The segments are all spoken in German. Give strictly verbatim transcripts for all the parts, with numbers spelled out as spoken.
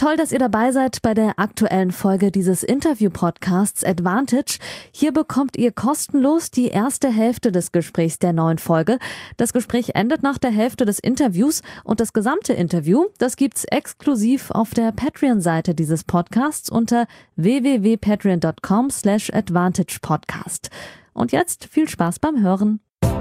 Toll, dass ihr dabei seid bei der aktuellen Folge dieses Interview-Podcasts Advantage. Hier bekommt ihr kostenlos die erste Hälfte des Gesprächs der neuen Folge. Das Gespräch endet nach der Hälfte des Interviews und das gesamte Interview, das gibt's exklusiv auf der Patreon-Seite dieses Podcasts unter w w w punkt patreon punkt com slash advantage podcast. Und jetzt viel Spaß beim Hören.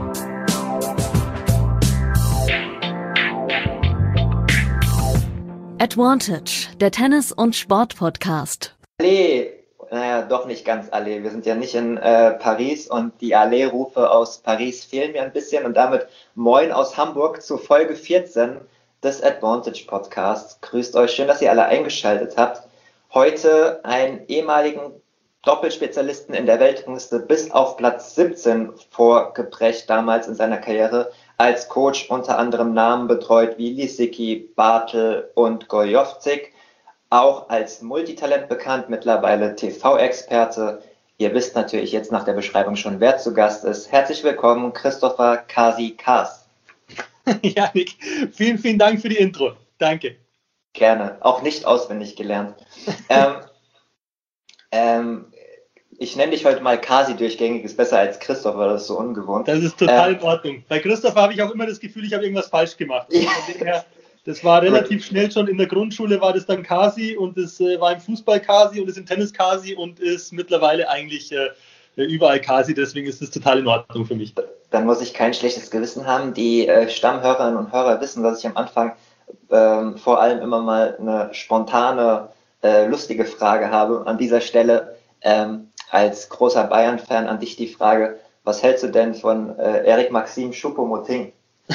Advantage, der Tennis- und Sport-Podcast. Allee, naja, doch nicht ganz Allee. Wir sind ja nicht in äh, Paris und die Allee-Rufe aus Paris fehlen mir ein bisschen. Und damit moin aus Hamburg zu Folge vierzehn des Advantage-Podcasts. Grüßt euch, schön, dass ihr alle eingeschaltet habt. Heute einen ehemaligen Doppelspezialisten in der Weltrangliste bis auf Platz siebzehn vorgeprägt, damals in seiner Karriere als Coach unter anderem Namen betreut wie Lisicki, Bartel und Gojowczyk, auch als Multitalent bekannt, mittlerweile T V-Experte. Ihr wisst natürlich jetzt nach der Beschreibung schon, wer zu Gast ist. Herzlich willkommen, Christopher Kasi Kaas. Janik, vielen, vielen Dank für die Intro. Danke. Gerne, auch nicht auswendig gelernt. ähm, ähm, Ich nenne dich heute mal Kasi durchgängig, ist besser als Christopher, das ist so ungewohnt. Das ist total ähm, in Ordnung. Bei Christopher habe ich auch immer das Gefühl, ich habe irgendwas falsch gemacht. Ja. Das war relativ schnell schon in der Grundschule, war das dann Kasi und es äh, war im Fußball Kasi und es im Tennis Kasi und ist mittlerweile eigentlich äh, überall Kasi, deswegen ist das total in Ordnung für mich. Dann muss ich kein schlechtes Gewissen haben. Die äh, Stammhörerinnen und Hörer wissen, dass ich am Anfang ähm, vor allem immer mal eine spontane, äh, lustige Frage habe. An dieser Stelle ähm, als großer Bayern-Fan an dich die Frage, was hältst du denn von äh, Eric-Maxim Choupo-Moting?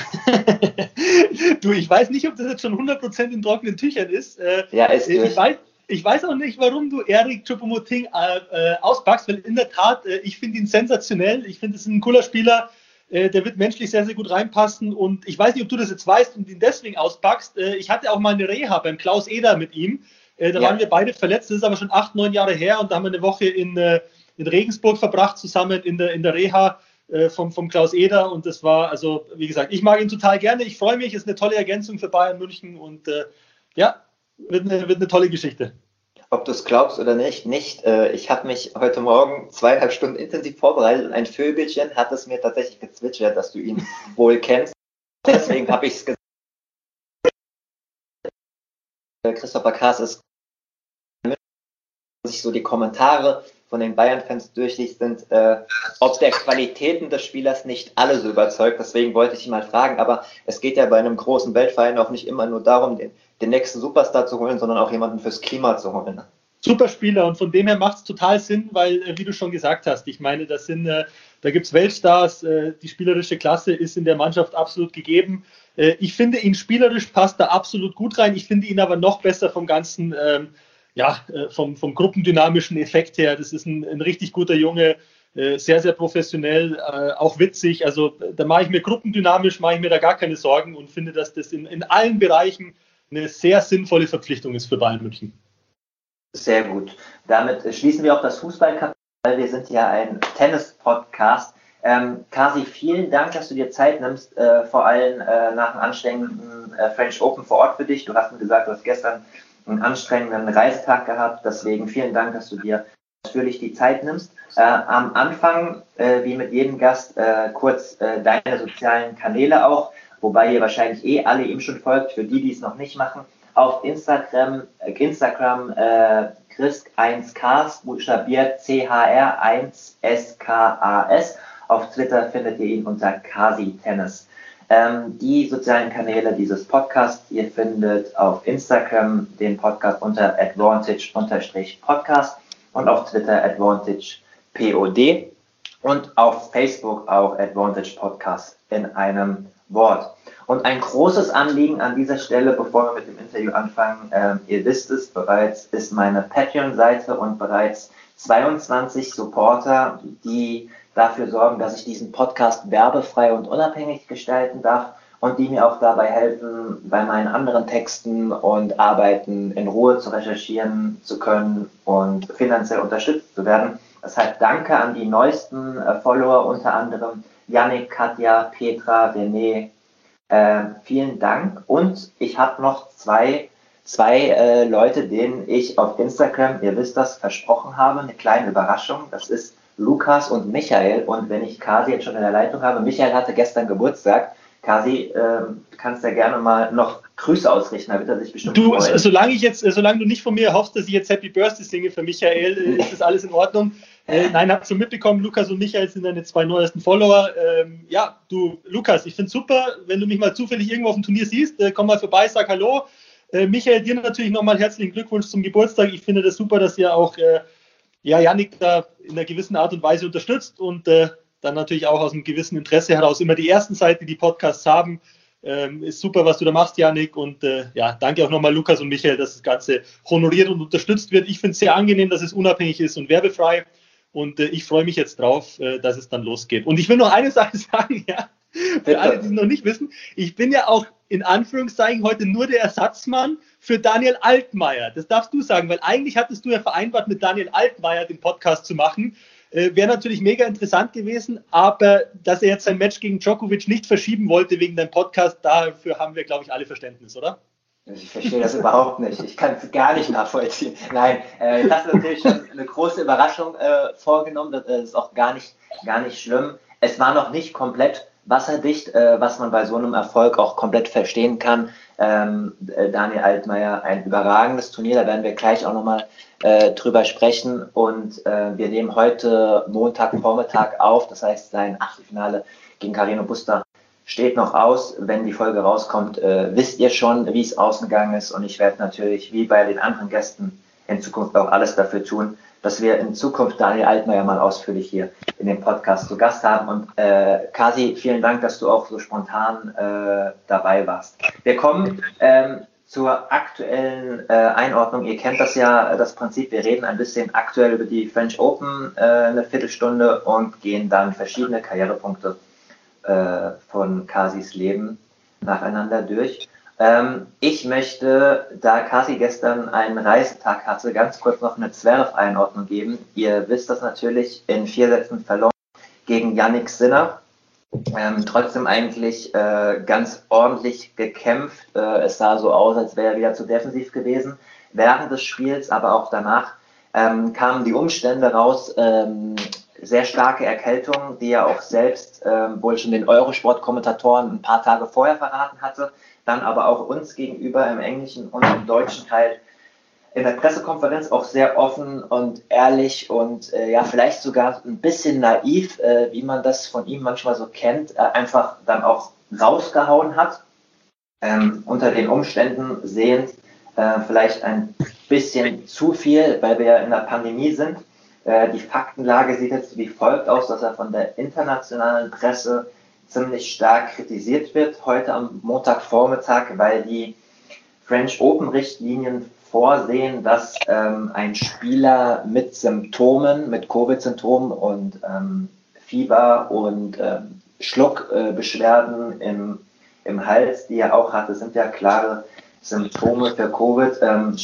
Du, ich weiß nicht, ob das jetzt schon hundert Prozent in trockenen Tüchern ist. Äh, ja, ist ich durch. weiß, ich weiß auch nicht, warum du Eric Choupo-Moting äh, äh, auspackst, weil in der Tat, äh, ich finde ihn sensationell. Ich finde, es ist ein cooler Spieler. Äh, der wird menschlich sehr, sehr gut reinpassen. Und ich weiß nicht, ob du das jetzt weißt und ihn deswegen auspackst. Äh, ich hatte auch mal eine Reha beim Klaus Eder mit ihm. Äh, da ja. waren wir beide verletzt. Das ist aber schon acht, neun Jahre her. Und da haben wir eine Woche in, äh, in Regensburg verbracht, zusammen in der, in der Reha äh, vom, vom Klaus Eder. Und das war, also, wie gesagt, ich mag ihn total gerne. Ich freue mich. Ist eine tolle Ergänzung für Bayern München. Und äh, ja, wird eine, wird eine tolle Geschichte. Ob du es glaubst oder nicht, nicht. Äh, ich habe mich heute Morgen zweieinhalb Stunden intensiv vorbereitet und ein Vögelchen hat es mir tatsächlich gezwitschert, dass du ihn wohl kennst. Deswegen habe ich es gesagt. Christopher Kaas ist, sich so die Kommentare von den Bayern-Fans durchliest, sind, äh, ob der Qualitäten des Spielers nicht alle so überzeugt. Deswegen wollte ich ihn mal fragen, aber es geht ja bei einem großen Weltverein auch nicht immer nur darum, den, den nächsten Superstar zu holen, sondern auch jemanden fürs Klima zu holen. Super Spieler und von dem her macht es total Sinn, weil, äh, wie du schon gesagt hast, ich meine, das sind, äh, da gibt es Weltstars, äh, die spielerische Klasse ist in der Mannschaft absolut gegeben. Äh, ich finde ihn spielerisch passt da absolut gut rein, ich finde ihn aber noch besser vom ganzen, ähm, ja, äh, vom, vom gruppendynamischen Effekt her. Das ist ein, ein richtig guter Junge, äh, sehr, sehr professionell, äh, auch witzig. Also da mache ich mir gruppendynamisch, mache ich mir da gar keine Sorgen und finde, dass das in, in allen Bereichen eine sehr sinnvolle Verpflichtung ist für Bayern München. Sehr gut. Damit schließen wir auch das Fußballkapitel, weil wir sind ja ein Tennis-Podcast. Ähm, Kasi, vielen Dank, dass du dir Zeit nimmst, äh, vor allem äh, nach einem anstrengenden äh, French Open vor Ort für dich. Du hast mir gesagt, du hast gestern einen anstrengenden Reisetag gehabt. Deswegen vielen Dank, dass du dir natürlich die Zeit nimmst. Äh, am Anfang, äh, wie mit jedem Gast, äh, kurz äh, deine sozialen Kanäle auch, wobei ihr wahrscheinlich eh alle ihm schon folgt, für die, die es noch nicht machen. Auf Instagram, äh, Instagram äh, Christ eins Kaas, buchstabiert C H R eins S K A S. Auf Twitter findet ihr ihn unter Kasi Tennis. Ähm, die sozialen Kanäle dieses Podcasts, ihr findet auf Instagram den Podcast unter Advantage-Podcast und auf Twitter AdvantagePod und auf Facebook auch Advantage Podcast in einem Wort. Und ein großes Anliegen an dieser Stelle, bevor wir mit dem Interview anfangen, äh, ihr wisst es bereits, ist meine Patreon-Seite und bereits zweiundzwanzig Supporter, die dafür sorgen, dass ich diesen Podcast werbefrei und unabhängig gestalten darf und die mir auch dabei helfen, bei meinen anderen Texten und Arbeiten in Ruhe zu recherchieren zu können und finanziell unterstützt zu werden. Deshalb danke an die neuesten äh, Follower, unter anderem Yannick, Katja, Petra, René. Äh, vielen Dank. Und ich habe noch zwei zwei äh, Leute, denen ich auf Instagram, ihr wisst das, versprochen habe, eine kleine Überraschung. Das ist Lukas und Michael. Und wenn ich Kasi jetzt schon in der Leitung habe, Michael hatte gestern Geburtstag. Kasi, äh, kannst ja gerne mal noch Grüße ausrichten, da wird er sich bestimmt du, freuen. Solange ich jetzt, solange du nicht von mir hoffst, dass ich jetzt Happy Birthday singe für Michael, ist das alles in Ordnung. Äh, nein, habt schon mitbekommen, Lukas und Michael sind deine zwei neuesten Follower. Ähm, ja, du, Lukas, ich finde es super, wenn du mich mal zufällig irgendwo auf dem Turnier siehst, äh, komm mal vorbei, sag Hallo. Äh, Michael, dir natürlich nochmal herzlichen Glückwunsch zum Geburtstag. Ich finde das super, dass ihr auch äh, ja, Yannick da in einer gewissen Art und Weise unterstützt und äh, dann natürlich auch aus einem gewissen Interesse heraus immer die ersten Seiten, die die Podcasts haben. Ähm, ist super, was du da machst, Yannick. Und äh, ja, danke auch nochmal Lukas und Michael, dass das Ganze honoriert und unterstützt wird. Ich finde es sehr angenehm, dass es unabhängig ist und werbefrei. Und äh, ich freue mich jetzt drauf, äh, dass es dann losgeht. Und ich will noch eine Sache sagen, ja, für alle, die es noch nicht wissen. Ich bin ja auch in Anführungszeichen heute nur der Ersatzmann für Daniel Altmaier. Das darfst du sagen, weil eigentlich hattest du ja vereinbart, mit Daniel Altmaier den Podcast zu machen. Äh, Wäre natürlich mega interessant gewesen, aber dass er jetzt sein Match gegen Djokovic nicht verschieben wollte wegen deinem Podcast, dafür haben wir, glaube ich, alle Verständnis, oder? Ich verstehe das überhaupt nicht. Ich kann es gar nicht nachvollziehen. Nein, äh, das ist natürlich schon eine große Überraschung äh, vorgenommen. Das ist auch gar nicht, gar nicht schlimm. Es war noch nicht komplett wasserdicht, äh, was man bei so einem Erfolg auch komplett verstehen kann. Ähm, äh, Daniel Altmaier, ein überragendes Turnier, da werden wir gleich auch nochmal äh, drüber sprechen. Und äh, wir nehmen heute Montagvormittag auf, das heißt sein Achtelfinale gegen Carreño Busta steht noch aus. Wenn die Folge rauskommt, äh, wisst ihr schon, wie es ausgegangen ist. Und ich werde natürlich, wie bei den anderen Gästen, in Zukunft auch alles dafür tun, dass wir in Zukunft Daniel Altmaier mal ausführlich hier in dem Podcast zu Gast haben. Und äh, Kasi, vielen Dank, dass du auch so spontan äh, dabei warst. Wir kommen ähm, zur aktuellen äh, Einordnung. Ihr kennt das ja, das Prinzip. Wir reden ein bisschen aktuell über die French Open äh, eine Viertelstunde und gehen dann verschiedene Karrierepunkte äh, von Kasis Leben nacheinander durch. Ähm, ich möchte, da Kasi gestern einen Reisetag hatte, ganz kurz noch eine Zverev-Einordnung geben. Ihr wisst das natürlich, in vier Sätzen verloren gegen Jannik Sinner. Ähm, trotzdem eigentlich äh, ganz ordentlich gekämpft. Äh, es sah so aus, als wäre er wieder zu defensiv gewesen. Während des Spiels, aber auch danach, ähm, kamen die Umstände raus. Ähm, sehr starke Erkältung, die er auch selbst ähm, wohl schon den Eurosport-Kommentatoren ein paar Tage vorher verraten hatte. Dann aber auch uns gegenüber im englischen und im deutschen Teil in der Pressekonferenz auch sehr offen und ehrlich und äh, ja, vielleicht sogar ein bisschen naiv, äh, wie man das von ihm manchmal so kennt, äh, einfach dann auch rausgehauen hat. Ähm, unter den Umständen sehend äh, vielleicht ein bisschen zu viel, weil wir ja in der Pandemie sind. Äh, die Faktenlage sieht jetzt wie folgt aus, dass er von der internationalen Presse ziemlich stark kritisiert wird, heute am Montagvormittag, weil die French Open Richtlinien vorsehen, dass ähm, ein Spieler mit Symptomen, mit Covid-Symptomen und ähm, Fieber und ähm, Schluckbeschwerden äh, im, im Hals, die er auch hatte, sind ja klare Symptome für Covid, ähm,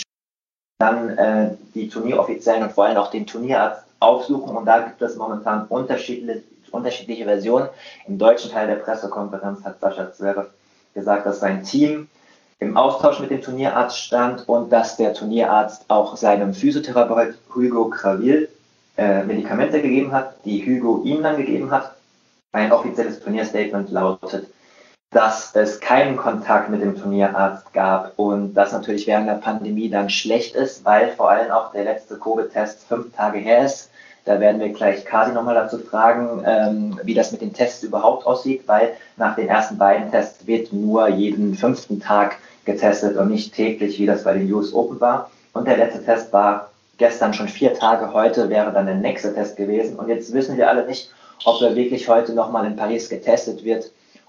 dann äh, die Turnieroffiziellen und vor allem auch den Turnierarzt aufsuchen, und da gibt es momentan unterschiedliche unterschiedliche Versionen. Im deutschen Teil der Pressekonferenz hat Sascha Zverev gesagt, dass sein Team im Austausch mit dem Turnierarzt stand und dass der Turnierarzt auch seinem Physiotherapeut Hugo Cravil äh, Medikamente gegeben hat, die Hugo ihm dann gegeben hat. Ein offizielles Turnierstatement lautet, dass es keinen Kontakt mit dem Turnierarzt gab und das natürlich während der Pandemie dann schlecht ist, weil vor allem auch der letzte Covid-Test fünf Tage her ist. Da werden wir gleich Kasi nochmal dazu fragen, ähm, wie das mit den Tests überhaupt aussieht, weil nach den ersten beiden Tests wird nur jeden fünften Tag getestet und nicht täglich, wie das bei den U S Open war. Und der letzte Test war gestern schon vier Tage, heute wäre dann der nächste Test gewesen. Und jetzt wissen wir alle nicht, ob er wirklich heute nochmal in Paris getestet wird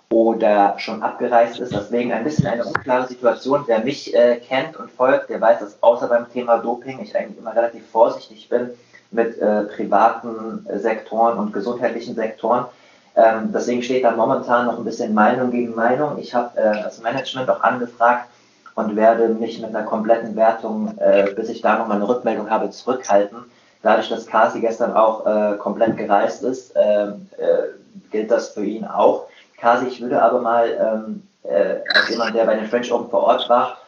oder schon abgereist ist. Deswegen ein bisschen eine unklare Situation. Wer mich äh, kennt und folgt, der weiß, dass außer beim Thema Doping ich eigentlich immer relativ vorsichtig bin mit äh, privaten äh, Sektoren und gesundheitlichen Sektoren. Ähm, deswegen steht da momentan noch ein bisschen Meinung gegen Meinung. Ich habe äh, das Management auch angefragt und werde mich mit einer kompletten Wertung, äh, bis ich da nochmal eine Rückmeldung habe, zurückhalten. Dadurch, dass Kasi gestern auch äh, komplett gereist ist, äh, äh, gilt das für ihn auch. Kasi, ich würde aber mal ähm, äh, als jemand, der bei den French Open vor Ort war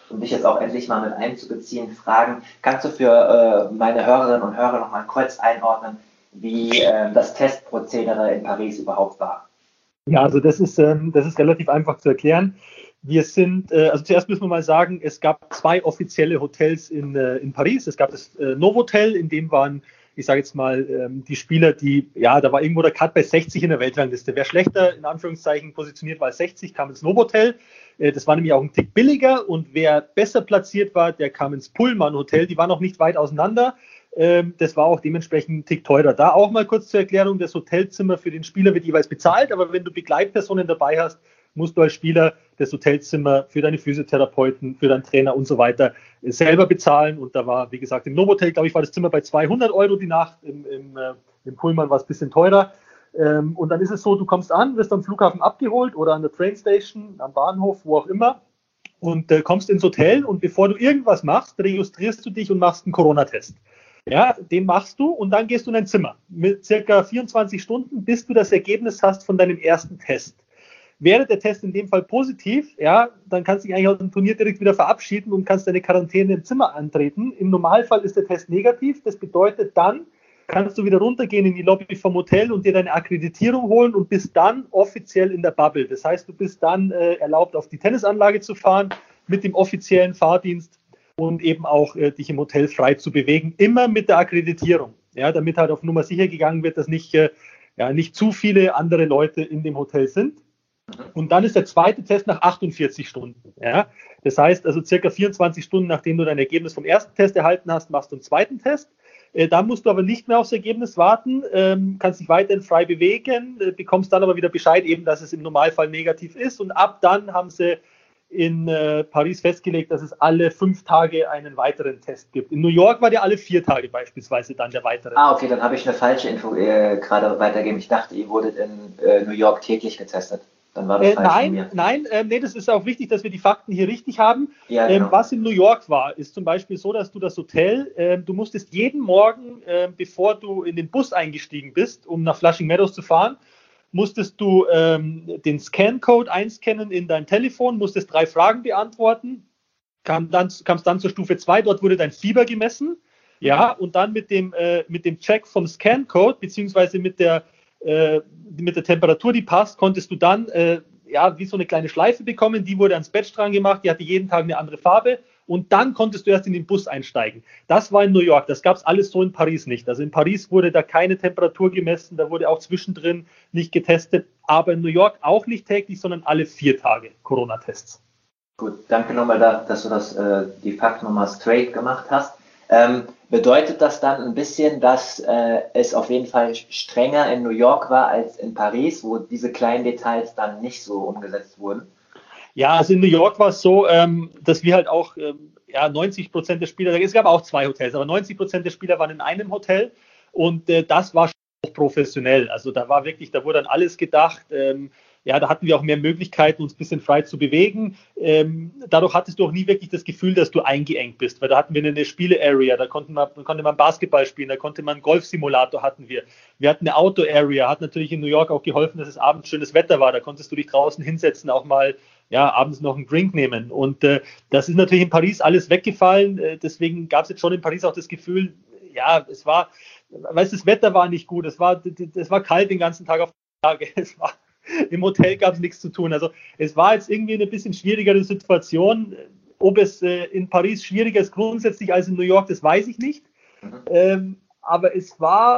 um dich jetzt auch endlich mal mit einzubeziehen, fragen, kannst du für äh, meine Hörerinnen und Hörer noch mal kurz einordnen, wie äh, das Testprozedere in Paris überhaupt war? Ja, also das ist, ähm, das ist relativ einfach zu erklären. Wir sind, äh, also zuerst müssen wir mal sagen, es gab zwei offizielle Hotels in, äh, in Paris. Es gab das äh, Novotel, in dem waren, ich sage jetzt mal, ähm, die Spieler, die, ja, da war irgendwo der Cut bei sechzig in der Weltrangliste. Wer schlechter, in Anführungszeichen, positioniert war als sechzig, kam ins Novotel. Äh, das war nämlich auch ein Tick billiger, und wer besser platziert war, der kam ins Pullman-Hotel. Die waren auch nicht weit auseinander. Ähm, das war auch dementsprechend ein Tick teurer. Da auch mal kurz zur Erklärung, das Hotelzimmer für den Spieler wird jeweils bezahlt, aber wenn du Begleitpersonen dabei hast, musst du als Spieler das Hotelzimmer für deine Physiotherapeuten, für deinen Trainer und so weiter selber bezahlen. Und da war, wie gesagt, im Novotel, glaube ich, war das Zimmer bei zweihundert Euro die Nacht. Im, im, äh, im Pullman war es ein bisschen teurer. Ähm, und dann ist es so, du kommst an, wirst am Flughafen abgeholt oder an der Trainstation, am Bahnhof, wo auch immer, und äh, kommst ins Hotel, und bevor du irgendwas machst, registrierst du dich und machst einen Corona-Test. Ja, den machst du, und dann gehst du in dein Zimmer mit circa vierundzwanzig Stunden, bis du das Ergebnis hast von deinem ersten Test. Wäre der Test in dem Fall positiv, ja, dann kannst du dich eigentlich aus dem Turnier direkt wieder verabschieden und kannst deine Quarantäne im Zimmer antreten. Im Normalfall ist der Test negativ. Das bedeutet, dann kannst du wieder runtergehen in die Lobby vom Hotel und dir deine Akkreditierung holen und bist dann offiziell in der Bubble. Das heißt, du bist dann äh, erlaubt, auf die Tennisanlage zu fahren mit dem offiziellen Fahrdienst und eben auch äh, dich im Hotel frei zu bewegen, immer mit der Akkreditierung, ja, damit halt auf Nummer sicher gegangen wird, dass nicht, äh, ja, nicht zu viele andere Leute in dem Hotel sind. Und dann ist der zweite Test nach achtundvierzig Stunden. Ja? Das heißt, also circa vierundzwanzig Stunden, nachdem du dein Ergebnis vom ersten Test erhalten hast, machst du einen zweiten Test. Äh, da musst du aber nicht mehr aufs Ergebnis warten, ähm, kannst dich weiterhin frei bewegen, äh, bekommst dann aber wieder Bescheid, eben, dass es im Normalfall negativ ist. Und ab dann haben sie in äh, Paris festgelegt, dass es alle fünf Tage einen weiteren Test gibt. In New York war der alle vier Tage beispielsweise dann der weitere. Ah, okay, dann habe ich eine falsche Info äh, gerade weitergegeben. Ich dachte, ihr wurdet in äh, New York täglich getestet. Dann war das äh, falsch von nein, mir. nein, äh, nee, das ist auch wichtig, dass wir die Fakten hier richtig haben. Ja, genau. ähm, was in New York war, ist zum Beispiel so, dass du das Hotel, äh, du musstest jeden Morgen, äh, bevor du in den Bus eingestiegen bist, um nach Flushing Meadows zu fahren, musstest du ähm, den Scan-Code einscannen in dein Telefon, musstest drei Fragen beantworten, kam dann, kamst dann zur Stufe zwei, dort wurde dein Fieber gemessen, ja, und dann mit dem, äh, mit dem Check vom Scan-Code, beziehungsweise mit der Äh, mit der Temperatur, die passt, konntest du dann äh, ja, wie so eine kleine Schleife bekommen, die wurde ans Badge dran gemacht, die hatte jeden Tag eine andere Farbe, und dann konntest du erst in den Bus einsteigen. Das war in New York, das gab es alles so in Paris nicht. Also in Paris wurde da keine Temperatur gemessen, da wurde auch zwischendrin nicht getestet, aber in New York auch nicht täglich, sondern alle vier Tage Corona-Tests. Gut, danke nochmal, da, dass du das, äh, die Fakten nochmal straight gemacht hast. Ähm, bedeutet das dann ein bisschen, dass äh, es auf jeden Fall strenger in New York war als in Paris, wo diese kleinen Details dann nicht so umgesetzt wurden? Ja, also in New York war es so, ähm, dass wir halt auch ähm, ja, neunzig Prozent der Spieler, es gab auch zwei Hotels, aber neunzig Prozent der Spieler waren in einem Hotel, und äh, das war schon professionell. Also da war wirklich, da wurde an alles gedacht. Ähm, Ja, da hatten wir auch mehr Möglichkeiten, uns ein bisschen frei zu bewegen. Ähm, dadurch hattest du auch nie wirklich das Gefühl, dass du eingeengt bist, weil da hatten wir eine Spiele-Area, da konnte man, konnte man Basketball spielen, da konnte man einen Golfsimulator hatten wir. Wir hatten eine Auto-Area, hat natürlich in New York auch geholfen, dass es abends schönes Wetter war, da konntest du dich draußen hinsetzen, auch mal ja, abends noch einen Drink nehmen. Und äh, das ist natürlich in Paris alles weggefallen, äh, deswegen gab es jetzt schon in Paris auch das Gefühl, ja, es war, weißt du, das Wetter war nicht gut, es war, es war kalt den ganzen Tag auf der Tage, es war im Hotel gab es nichts zu tun. Also es war jetzt irgendwie eine bisschen schwierigere Situation. Ob es äh, in Paris schwieriger ist grundsätzlich als in New York, das weiß ich nicht. Mhm. Ähm, aber es war,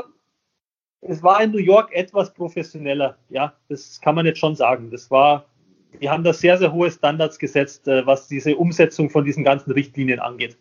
es war in New York etwas professioneller. Ja, das kann man jetzt schon sagen. Das war, die haben da sehr, sehr hohe Standards gesetzt, äh, was diese Umsetzung von diesen ganzen Richtlinien angeht.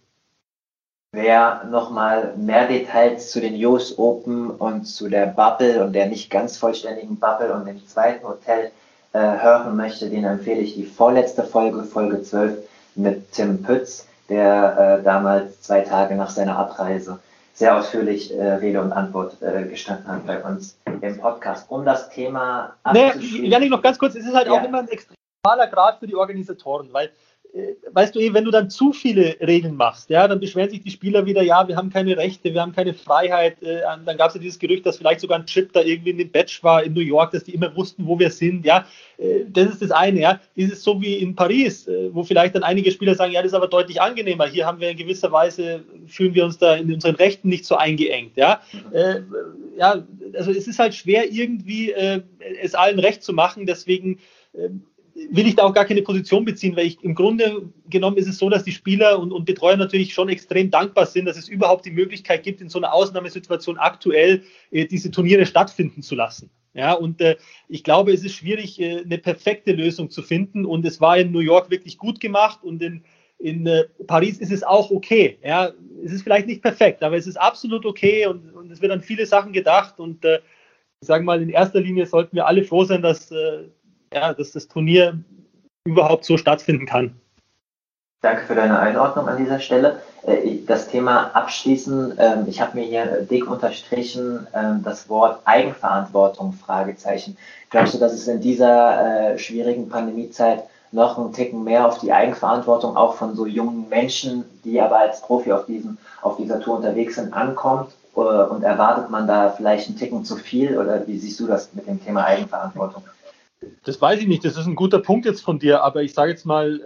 Wer nochmal mehr Details zu den U S Open und zu der Bubble und der nicht ganz vollständigen Bubble und dem zweiten Hotel äh, hören möchte, den empfehle ich die vorletzte Folge, Folge zwölf, mit Tim Pütz, der äh, damals zwei Tage nach seiner Abreise sehr ausführlich äh, Rede und Antwort äh, gestanden hat bei uns im Podcast. Um das Thema abzuschließen. Nee, Janik, noch ganz kurz, es ist halt ja. auch immer ein extrem schmaler Grad für die Organisatoren, weil weißt du, wenn du dann zu viele Regeln machst, ja, dann beschweren sich die Spieler wieder, ja, wir haben keine Rechte, wir haben keine Freiheit. Dann gab es ja dieses Gerücht, dass vielleicht sogar ein Chip da irgendwie in dem Badge war in New York, dass die immer wussten, wo wir sind, ja. Das ist das eine, ja. Ist es so wie in Paris, wo vielleicht dann einige Spieler sagen, ja, das ist aber deutlich angenehmer. Hier haben wir in gewisser Weise, fühlen wir uns da in unseren Rechten nicht so eingeengt, ja. Äh, ja, also es ist halt schwer, irgendwie äh, es allen recht zu machen, deswegen äh, will ich da auch gar keine Position beziehen, weil ich im Grunde genommen ist es so, dass die Spieler und, und Betreuer natürlich schon extrem dankbar sind, dass es überhaupt die Möglichkeit gibt, in so einer Ausnahmesituation aktuell äh, diese Turniere stattfinden zu lassen. Ja, und äh, ich glaube, es ist schwierig, äh, eine perfekte Lösung zu finden, und es war in New York wirklich gut gemacht, und in, in äh, Paris ist es auch okay. Ja, es ist vielleicht nicht perfekt, aber es ist absolut okay, und, und es wird an viele Sachen gedacht, und äh, ich sage mal, in erster Linie sollten wir alle froh sein, dass äh, Ja, dass das Turnier überhaupt so stattfinden kann. Danke für deine Einordnung an dieser Stelle. Das Thema abschließen, ich habe mir hier dick unterstrichen, das Wort Eigenverantwortung, Fragezeichen. Glaubst du, dass es in dieser schwierigen Pandemiezeit noch einen Ticken mehr auf die Eigenverantwortung auch von so jungen Menschen, die aber als Profi auf, diesem, auf dieser Tour unterwegs sind, ankommt? Und erwartet man da vielleicht einen Ticken zu viel? Oder wie siehst du das mit dem Thema Eigenverantwortung? Das weiß ich nicht, das ist ein guter Punkt jetzt von dir, aber ich sage jetzt mal,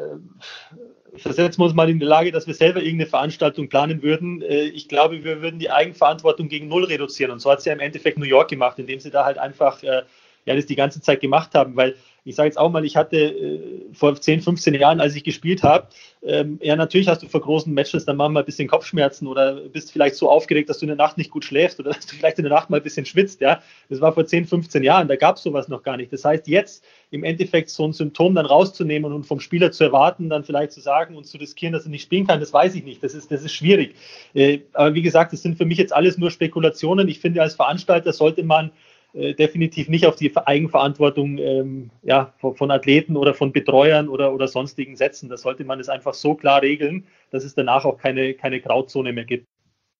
äh, versetzen wir uns mal in die Lage, dass wir selber irgendeine Veranstaltung planen würden. Äh, ich glaube, wir würden die Eigenverantwortung gegen Null reduzieren, und so hat es ja im Endeffekt New York gemacht, indem sie da halt einfach äh, ja, das die ganze Zeit gemacht haben, weil ich sage jetzt auch mal, ich hatte äh, vor zehn, fünfzehn Jahren, als ich gespielt habe, ähm, ja, natürlich hast du vor großen Matches dann manchmal ein bisschen Kopfschmerzen oder bist vielleicht so aufgeregt, dass du in der Nacht nicht gut schläfst oder dass du vielleicht in der Nacht mal ein bisschen schwitzt, ja. Das war vor zehn, fünfzehn Jahren, da gab es sowas noch gar nicht. Das heißt, jetzt im Endeffekt so ein Symptom dann rauszunehmen und vom Spieler zu erwarten, dann vielleicht zu sagen und zu riskieren, dass er nicht spielen kann, das weiß ich nicht. Das ist, das ist schwierig. Äh, aber wie gesagt, das sind für mich jetzt alles nur Spekulationen. Ich finde, als Veranstalter sollte man Äh, definitiv nicht auf die Eigenverantwortung ähm, ja, von, von Athleten oder von Betreuern oder, oder sonstigen setzen. Da sollte man es einfach so klar regeln, dass es danach auch keine, keine Grauzone mehr gibt.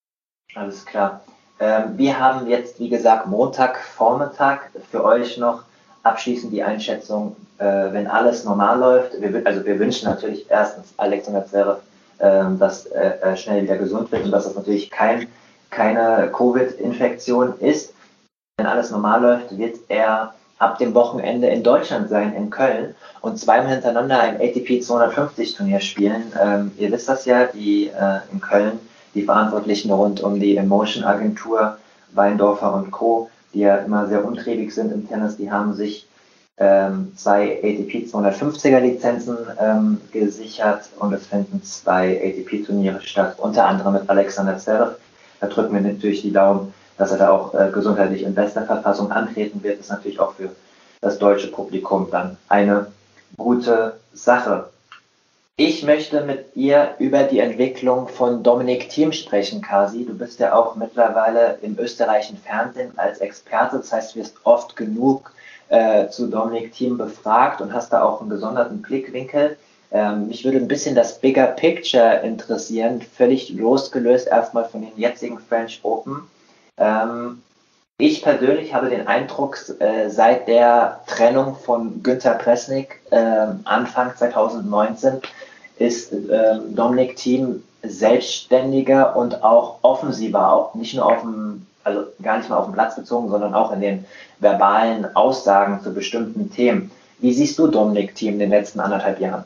Alles klar. Ähm, wir haben jetzt, wie gesagt, Montagvormittag. Für euch noch abschließend die Einschätzung, äh, wenn alles normal läuft. Wir, also wir wünschen natürlich erstens Alexander Zverev, äh, dass er äh, schnell wieder gesund wird und dass es natürlich kein, keine Covid-Infektion ist. Wenn alles normal läuft, wird er ab dem Wochenende in Deutschland sein, in Köln, und zweimal hintereinander ein A T P zweihundertfünfzig Turnier spielen. Ähm, ihr wisst das ja, die äh, in Köln, die Verantwortlichen rund um die Emotion Agentur, Weindorfer und Co., die ja immer sehr umtriebig sind im Tennis, die haben sich ähm, zwei A T P zweihundertfünfziger Lizenzen ähm, gesichert, und es finden zwei A T P Turniere statt, unter anderem mit Alexander Zverev. Da drücken wir natürlich die Daumen, dass er da auch äh, gesundheitlich in bester Verfassung antreten wird, ist natürlich auch für das deutsche Publikum dann eine gute Sache. Ich möchte mit dir über die Entwicklung von Dominic Thiem sprechen, Kasi. Du bist ja auch mittlerweile im österreichischen Fernsehen als Experte, das heißt, du wirst oft genug äh, zu Dominic Thiem befragt und hast da auch einen gesonderten Blickwinkel. Ähm, mich würde ein bisschen das Bigger Picture interessieren, völlig losgelöst erstmal von den jetzigen French Open. Ähm, ich persönlich habe den Eindruck, äh, seit der Trennung von Günter Presnik äh, Anfang zwanzig neunzehn ist äh, Dominic Thiem selbstständiger und auch offensiver, auch nicht nur auf dem, also gar nicht mal auf den Platz bezogen, sondern auch in den verbalen Aussagen zu bestimmten Themen. Wie siehst du Dominic Thiem in den letzten anderthalb Jahren?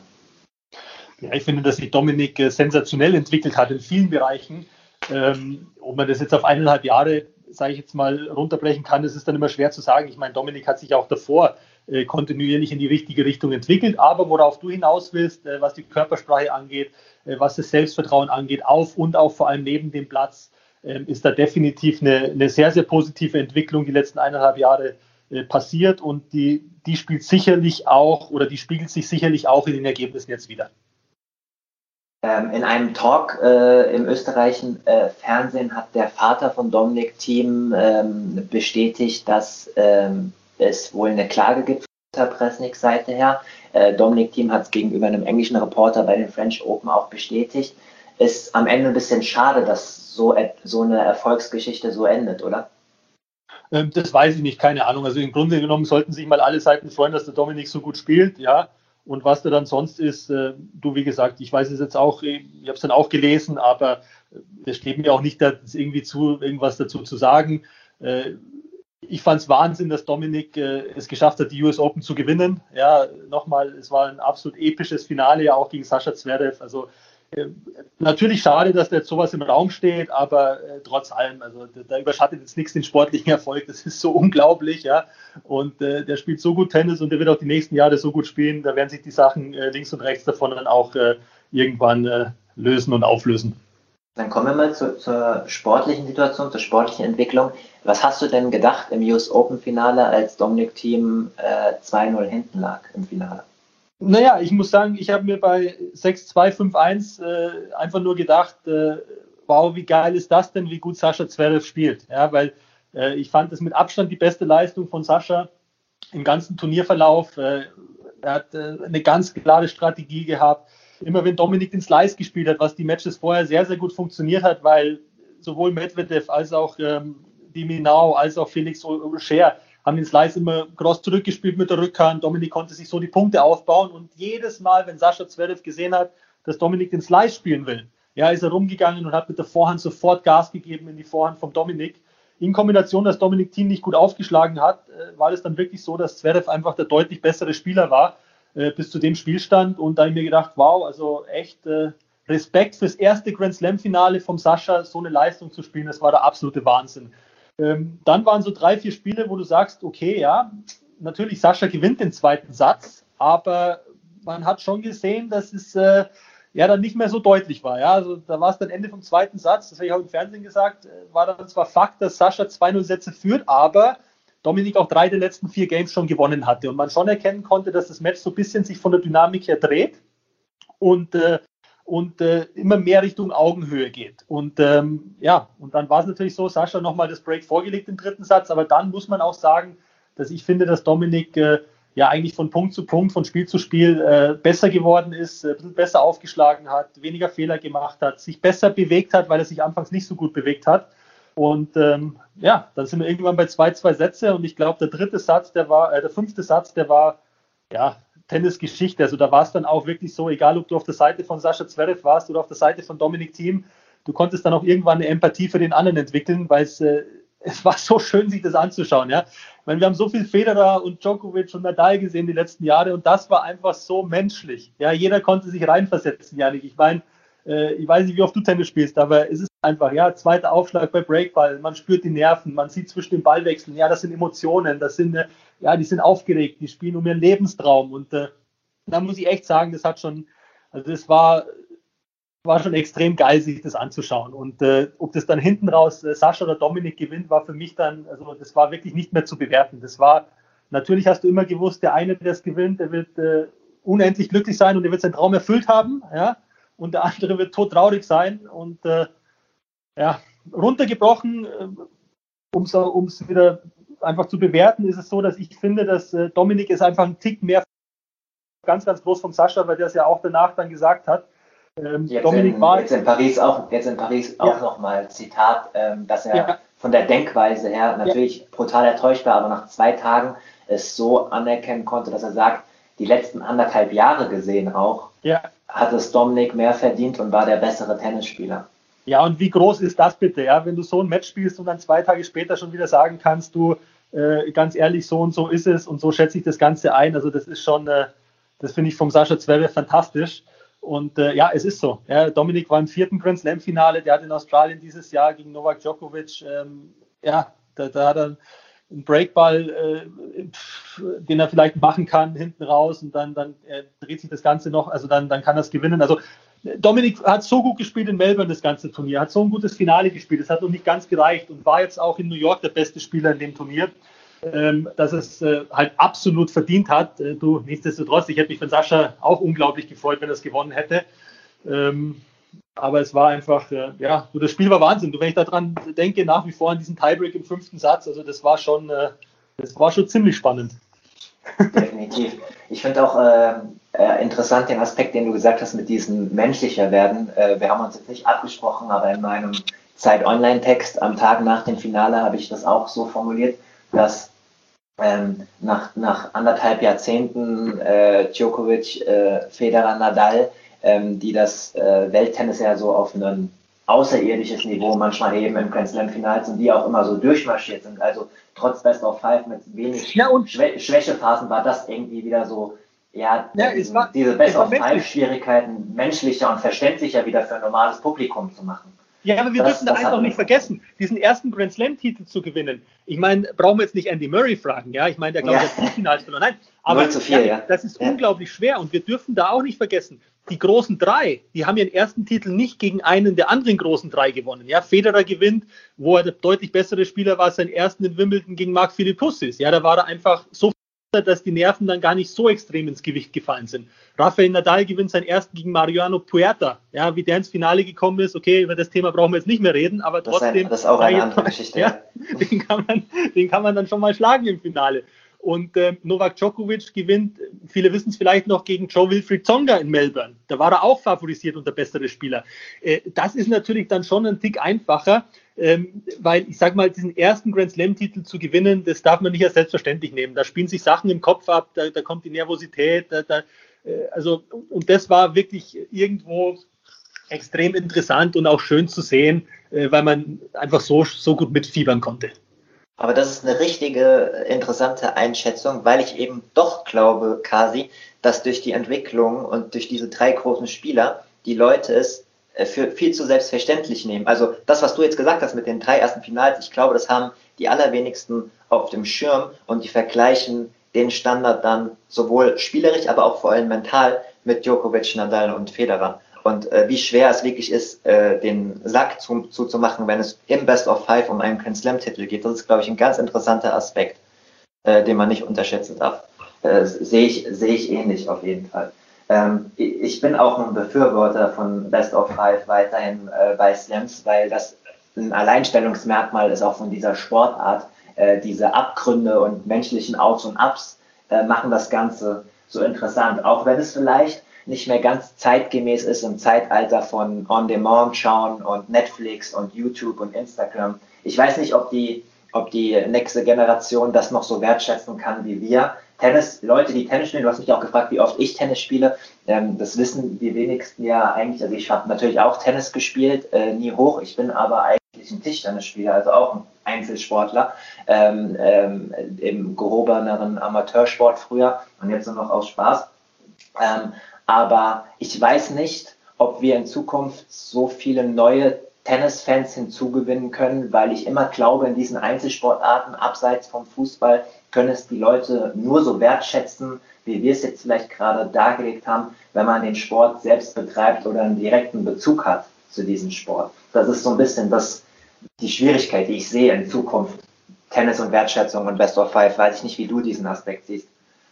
Ja, ich finde, dass sich Dominic äh, sensationell entwickelt hat in vielen Bereichen. Ähm, ob man das jetzt auf eineinhalb Jahre, sage ich jetzt mal, runterbrechen kann, das ist dann immer schwer zu sagen. Ich meine, Dominic hat sich auch davor äh, kontinuierlich in die richtige Richtung entwickelt, aber worauf du hinaus willst, äh, was die Körpersprache angeht, äh, was das Selbstvertrauen angeht, auf und auch vor allem neben dem Platz, äh, ist da definitiv eine, eine sehr, sehr positive Entwicklung die letzten eineinhalb Jahre äh, passiert, und die, die spielt sicherlich auch oder die spiegelt sich sicherlich auch in den Ergebnissen jetzt wieder. In einem Talk äh, im österreichischen äh, Fernsehen hat der Vater von Dominic Thiem ähm, bestätigt, dass ähm, es wohl eine Klage gibt von der Presnik-Seite her. Äh, Dominic Thiem hat es gegenüber einem englischen Reporter bei den French Open auch bestätigt. Ist am Ende ein bisschen schade, dass so, so eine Erfolgsgeschichte so endet, oder? Ähm, das weiß ich nicht, keine Ahnung. Also im Grunde genommen sollten sich mal alle Seiten freuen, dass der Dominic so gut spielt, ja. Und was da dann sonst ist, äh, du, wie gesagt, ich weiß es jetzt auch, ich habe es dann auch gelesen, aber es steht mir auch nicht da, irgendwie zu, irgendwas dazu zu sagen. Äh, ich fand es Wahnsinn, dass Dominik äh, es geschafft hat, die U S Open zu gewinnen. Ja, nochmal, es war ein absolut episches Finale, ja auch gegen Sascha Zverev. Also äh, natürlich schade, dass da jetzt sowas im Raum steht, aber äh, trotz allem, also da, da überschattet jetzt nichts den sportlichen Erfolg. Das ist so unglaublich, ja. Und äh, der spielt so gut Tennis und der wird auch die nächsten Jahre so gut spielen. Da werden sich die Sachen äh, links und rechts davon dann auch äh, irgendwann äh, lösen und auflösen. Dann kommen wir mal zu, zur sportlichen Situation, zur sportlichen Entwicklung. Was hast du denn gedacht im U S Open Finale, als Dominik-Team äh, zwei null hinten lag im Finale? Naja, ich muss sagen, ich habe mir bei sechs zwei, fünf eins äh, einfach nur gedacht, äh, wow, wie geil ist das denn, wie gut Sascha Zverev spielt. Ja, weil äh, ich fand es mit Abstand die beste Leistung von Sascha im ganzen Turnierverlauf. Äh, er hat äh, eine ganz klare Strategie gehabt. Immer wenn Dominik den Slice gespielt hat, was die Matches vorher sehr, sehr gut funktioniert hat, weil sowohl Medvedev als auch ähm, Di Minau als auch Felix Auger haben den Slice immer cross zurückgespielt mit der Rückhand. Dominik konnte sich so die Punkte aufbauen und jedes Mal, wenn Sascha Zverev gesehen hat, dass Dominik den Slice spielen will, ja, ist er rumgegangen und hat mit der Vorhand sofort Gas gegeben in die Vorhand von Dominik. In Kombination, dass Dominik Thiem nicht gut aufgeschlagen hat, äh, war es dann wirklich so, dass Zverev einfach der deutlich bessere Spieler war bis zu dem Spielstand, und da habe ich mir gedacht, wow, also echt äh, Respekt fürs erste Grand Slam Finale vom Sascha, so eine Leistung zu spielen, das war der absolute Wahnsinn. Ähm, dann waren so drei, vier Spiele, wo du sagst, okay, ja, natürlich Sascha gewinnt den zweiten Satz, aber man hat schon gesehen, dass es äh, ja dann nicht mehr so deutlich war. Ja, also da war es dann Ende vom zweiten Satz, das habe ich auch im Fernsehen gesagt, war dann zwar Fakt, dass Sascha zwei null Sätze führt, aber Dominik auch drei der letzten vier Games schon gewonnen hatte und man schon erkennen konnte, dass das Match so ein bisschen sich von der Dynamik her dreht und, äh, und äh, immer mehr Richtung Augenhöhe geht. Und ähm, ja, und dann war es natürlich so, Sascha nochmal das Break vorgelegt im dritten Satz, aber dann muss man auch sagen, dass ich finde, dass Dominik äh, ja eigentlich von Punkt zu Punkt, von Spiel zu Spiel äh, besser geworden ist, äh, ein bisschen besser aufgeschlagen hat, weniger Fehler gemacht hat, sich besser bewegt hat, weil er sich anfangs nicht so gut bewegt hat. Und ähm, ja, dann sind wir irgendwann bei zwei, zwei Sätze und ich glaube, der dritte Satz, der war, äh, der fünfte Satz, der war, ja, Tennisgeschichte. Also da war es dann auch wirklich so, egal ob du auf der Seite von Sascha Zverev warst oder auf der Seite von Dominik Thiem, du konntest dann auch irgendwann eine Empathie für den anderen entwickeln, weil es, äh, es war so schön, sich das anzuschauen. Ja? Ich meine, wir haben so viel Federer und Djokovic und Nadal gesehen die letzten Jahre und das war einfach so menschlich. Ja, jeder konnte sich reinversetzen, Janik. Ich meine, äh, ich weiß nicht, wie oft du Tennis spielst, aber es ist einfach, ja, zweiter Aufschlag bei Breakball, man spürt die Nerven, man sieht zwischen den Ballwechseln, ja, das sind Emotionen, das sind, äh, ja, die sind aufgeregt, die spielen um ihren Lebenstraum und äh, da muss ich echt sagen, das hat schon, also das war, war schon extrem geil, sich das anzuschauen und äh, ob das dann hinten raus äh, Sascha oder Dominik gewinnt, war für mich dann, also das war wirklich nicht mehr zu bewerten, das war, natürlich hast du immer gewusst, der eine, der es gewinnt, der wird äh, unendlich glücklich sein und der wird seinen Traum erfüllt haben, ja, und der andere wird todtraurig sein und äh, ja, runtergebrochen, um es wieder einfach zu bewerten, ist es so, dass ich finde, dass äh, Dominik ist einfach ein Tick mehr ganz, ganz groß vom Sascha, weil der es ja auch danach dann gesagt hat. Ähm, jetzt, Dominik in, war, jetzt in Paris auch, jetzt in Paris auch ja. nochmal Zitat, ähm, dass er ja. von der Denkweise her natürlich ja. brutal enttäuscht war, aber nach zwei Tagen es so anerkennen konnte, dass er sagt, die letzten anderthalb Jahre gesehen auch, ja. hat es Dominik mehr verdient und war der bessere Tennisspieler. Ja, und wie groß ist das bitte, ja, wenn du so ein Match spielst und dann zwei Tage später schon wieder sagen kannst, du, äh, ganz ehrlich, so und so ist es und so schätze ich das Ganze ein. Also das ist schon, äh, das finde ich vom Sascha Zverev fantastisch. Und äh, ja, es ist so. Ja, Dominik war im vierten Grand Slam Finale, der hat in Australien dieses Jahr gegen Novak Djokovic, ähm, ja, da, da hat er einen Breakball, äh, den er vielleicht machen kann, hinten raus und dann, dann äh, dreht sich das Ganze noch, also dann, dann kann er es gewinnen. Also Dominik hat so gut gespielt in Melbourne, das ganze Turnier, hat so ein gutes Finale gespielt, es hat noch nicht ganz gereicht und war jetzt auch in New York der beste Spieler in dem Turnier, ähm, dass es äh, halt absolut verdient hat. Äh, du, nichtsdestotrotz, ich hätte mich von Sascha auch unglaublich gefreut, wenn er es gewonnen hätte. Ähm, aber es war einfach, äh, ja, das Spiel war Wahnsinn. Du, wenn ich daran denke, nach wie vor an diesen Tiebreak im fünften Satz, also das war schon, äh, das war schon ziemlich spannend. Definitiv. Ich finde auch äh, äh, interessant den Aspekt, den du gesagt hast, mit diesem menschlicher werden. Äh, wir haben uns jetzt nicht abgesprochen, aber in meinem Zeit-Online-Text am Tag nach dem Finale habe ich das auch so formuliert, dass ähm, nach, nach anderthalb Jahrzehnten äh, Djokovic, äh, Federer, Nadal, ähm, die das äh, Welttennis ja so auf ein außerirdisches Niveau manchmal heben im Grand Slam Finals und die auch immer so durchmarschiert sind. Also trotz Best of Five mit wenig ja, und Schwä Schwächephasen war das irgendwie wieder so, ja, ja es war, diese Best es war of Five menschlich. Schwierigkeiten menschlicher und verständlicher wieder für ein normales Publikum zu machen. Ja, aber wir Das- dürfen da das eins hat auch nicht uns- vergessen, diesen ersten Grand Slam-Titel zu gewinnen. Ich meine, brauchen wir jetzt nicht Andy Murray fragen, ja? Ich meine, der glaube ich Ja. hat Finals verloren. Nein, aber null zu vier, ja. das ist Ja. unglaublich schwer und wir dürfen da auch nicht vergessen, die großen drei, die haben ihren ersten Titel nicht gegen einen der anderen großen drei gewonnen. Ja, Federer gewinnt, wo er der deutlich bessere Spieler war, seinen ersten in Wimbledon gegen Mark Philippussis. Ja, da war er einfach so, dass die Nerven dann gar nicht so extrem ins Gewicht gefallen sind. Rafael Nadal gewinnt seinen ersten gegen Mariano Puerta. Ja, wie der ins Finale gekommen ist, okay, über das Thema brauchen wir jetzt nicht mehr reden, aber Das ist, ein, trotzdem, das ist auch eine ja, andere Geschichte. ja, den kann man, den kann man dann schon mal schlagen im Finale. Und ähm, Novak Djokovic gewinnt, viele wissen es vielleicht noch, gegen Joe Wilfried Tsonga in Melbourne. Da war er auch favorisiert und der bessere Spieler. Äh, das ist natürlich dann schon ein Tick einfacher, ähm, weil ich sag mal, diesen ersten Grand Slam-Titel zu gewinnen, das darf man nicht als selbstverständlich nehmen. Da spielen sich Sachen im Kopf ab, da, da kommt die Nervosität, da, da, äh, also, und das war wirklich irgendwo extrem interessant und auch schön zu sehen, äh, weil man einfach so, so gut mitfiebern konnte. Aber das ist eine richtige interessante Einschätzung, weil ich eben doch glaube, Kasi, dass durch die Entwicklung und durch diese drei großen Spieler die Leute es für viel zu selbstverständlich nehmen. Also das, was du jetzt gesagt hast mit den drei ersten Finals, ich glaube, das haben die allerwenigsten auf dem Schirm und die vergleichen den Standard dann sowohl spielerisch, aber auch vor allem mental mit Djokovic, Nadal und Federer. Und äh, wie schwer es wirklich ist, äh, den Sack zu, zuzumachen, wenn es im Best of Five um einen Grand Slam-Titel geht. Das ist, glaube ich, ein ganz interessanter Aspekt, äh, den man nicht unterschätzen darf. Äh, sehe ich, sehe ich ähnlich auf jeden Fall. Ähm, ich bin auch ein Befürworter von Best of Five weiterhin äh, bei Slams, weil das ein Alleinstellungsmerkmal ist auch von dieser Sportart. Äh, diese Abgründe und menschlichen Aufs und Abs äh, machen das Ganze so interessant. Auch wenn es vielleicht nicht mehr ganz zeitgemäß ist im Zeitalter von On-Demand schauen und Netflix und YouTube und Instagram. Ich weiß nicht, ob die, ob die nächste Generation das noch so wertschätzen kann wie wir. Tennis, Leute, die Tennis spielen, du hast mich auch gefragt, wie oft ich Tennis spiele. Ähm, das wissen die wenigsten ja eigentlich. Also ich habe natürlich auch Tennis gespielt, äh, nie hoch. Ich bin aber eigentlich ein Tischtennisspieler, also auch ein Einzelsportler, ähm, ähm, im gehobeneren Amateursport früher und jetzt nur noch aus Spaß. Ähm, aber ich weiß nicht, ob wir in Zukunft so viele neue Tennisfans hinzugewinnen können, weil ich immer glaube, in diesen Einzelsportarten abseits vom Fußball können es die Leute nur so wertschätzen, wie wir es jetzt vielleicht gerade dargelegt haben, wenn man den Sport selbst betreibt oder einen direkten Bezug hat zu diesem Sport. Das ist so ein bisschen das, die Schwierigkeit, die ich sehe in Zukunft. Tennis und Wertschätzung und Best of Five, weiß ich nicht, wie du diesen Aspekt siehst.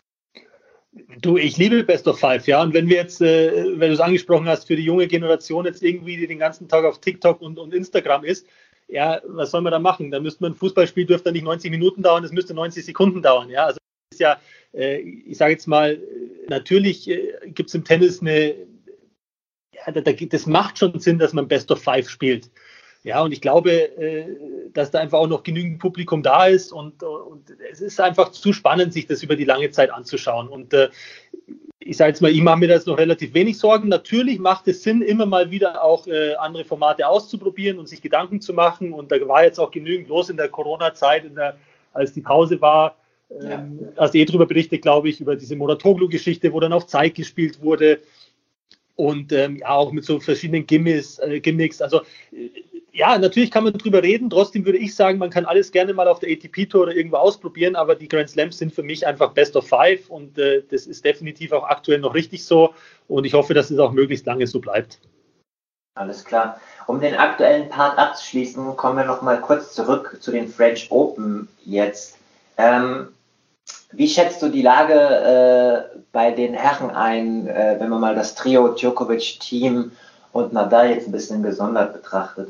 Du, ich liebe Best of Five, ja. Und wenn wir jetzt, äh, wenn du es angesprochen hast, für die junge Generation jetzt irgendwie, die den ganzen Tag auf TikTok und, und Instagram ist, ja, was soll man da machen? Da müsste man ein Fußballspiel, dürfte nicht neunzig Minuten dauern, das müsste neunzig Sekunden dauern, ja. Also das ist ja, äh, ich sage jetzt mal, natürlich äh, gibt es im Tennis eine, ja, da, da, das macht schon Sinn, dass man Best of Five spielt. Ja, und ich glaube, äh, dass da einfach auch noch genügend Publikum da ist und, und es ist einfach zu spannend, sich das über die lange Zeit anzuschauen. Und äh, ich sage jetzt mal, ich mache mir da jetzt noch relativ wenig Sorgen. Natürlich macht es Sinn, immer mal wieder auch äh, andere Formate auszuprobieren und sich Gedanken zu machen. Und da war jetzt auch genügend los in der Corona-Zeit, in der, als die Pause war. Ähm, ja. Hast du eh drüber berichtet, glaube ich, über diese Muratoglu-Geschichte, wo dann auf Zeit gespielt wurde. Und ähm, ja, auch mit so verschiedenen Gimmicks. Äh, Gimmicks. Also äh, ja, natürlich kann man drüber reden. Trotzdem würde ich sagen, man kann alles gerne mal auf der A T P-Tour oder irgendwo ausprobieren, aber die Grand Slams sind für mich einfach Best of Five und äh, das ist definitiv auch aktuell noch richtig so und ich hoffe, dass es auch möglichst lange so bleibt. Alles klar. Um den aktuellen Part abzuschließen, kommen wir noch mal kurz zurück zu den French Open jetzt. Ähm, wie schätzt du die Lage äh, bei den Herren ein, äh, wenn man mal das Trio Djokovic-Team und Nadal jetzt ein bisschen gesondert betrachtet?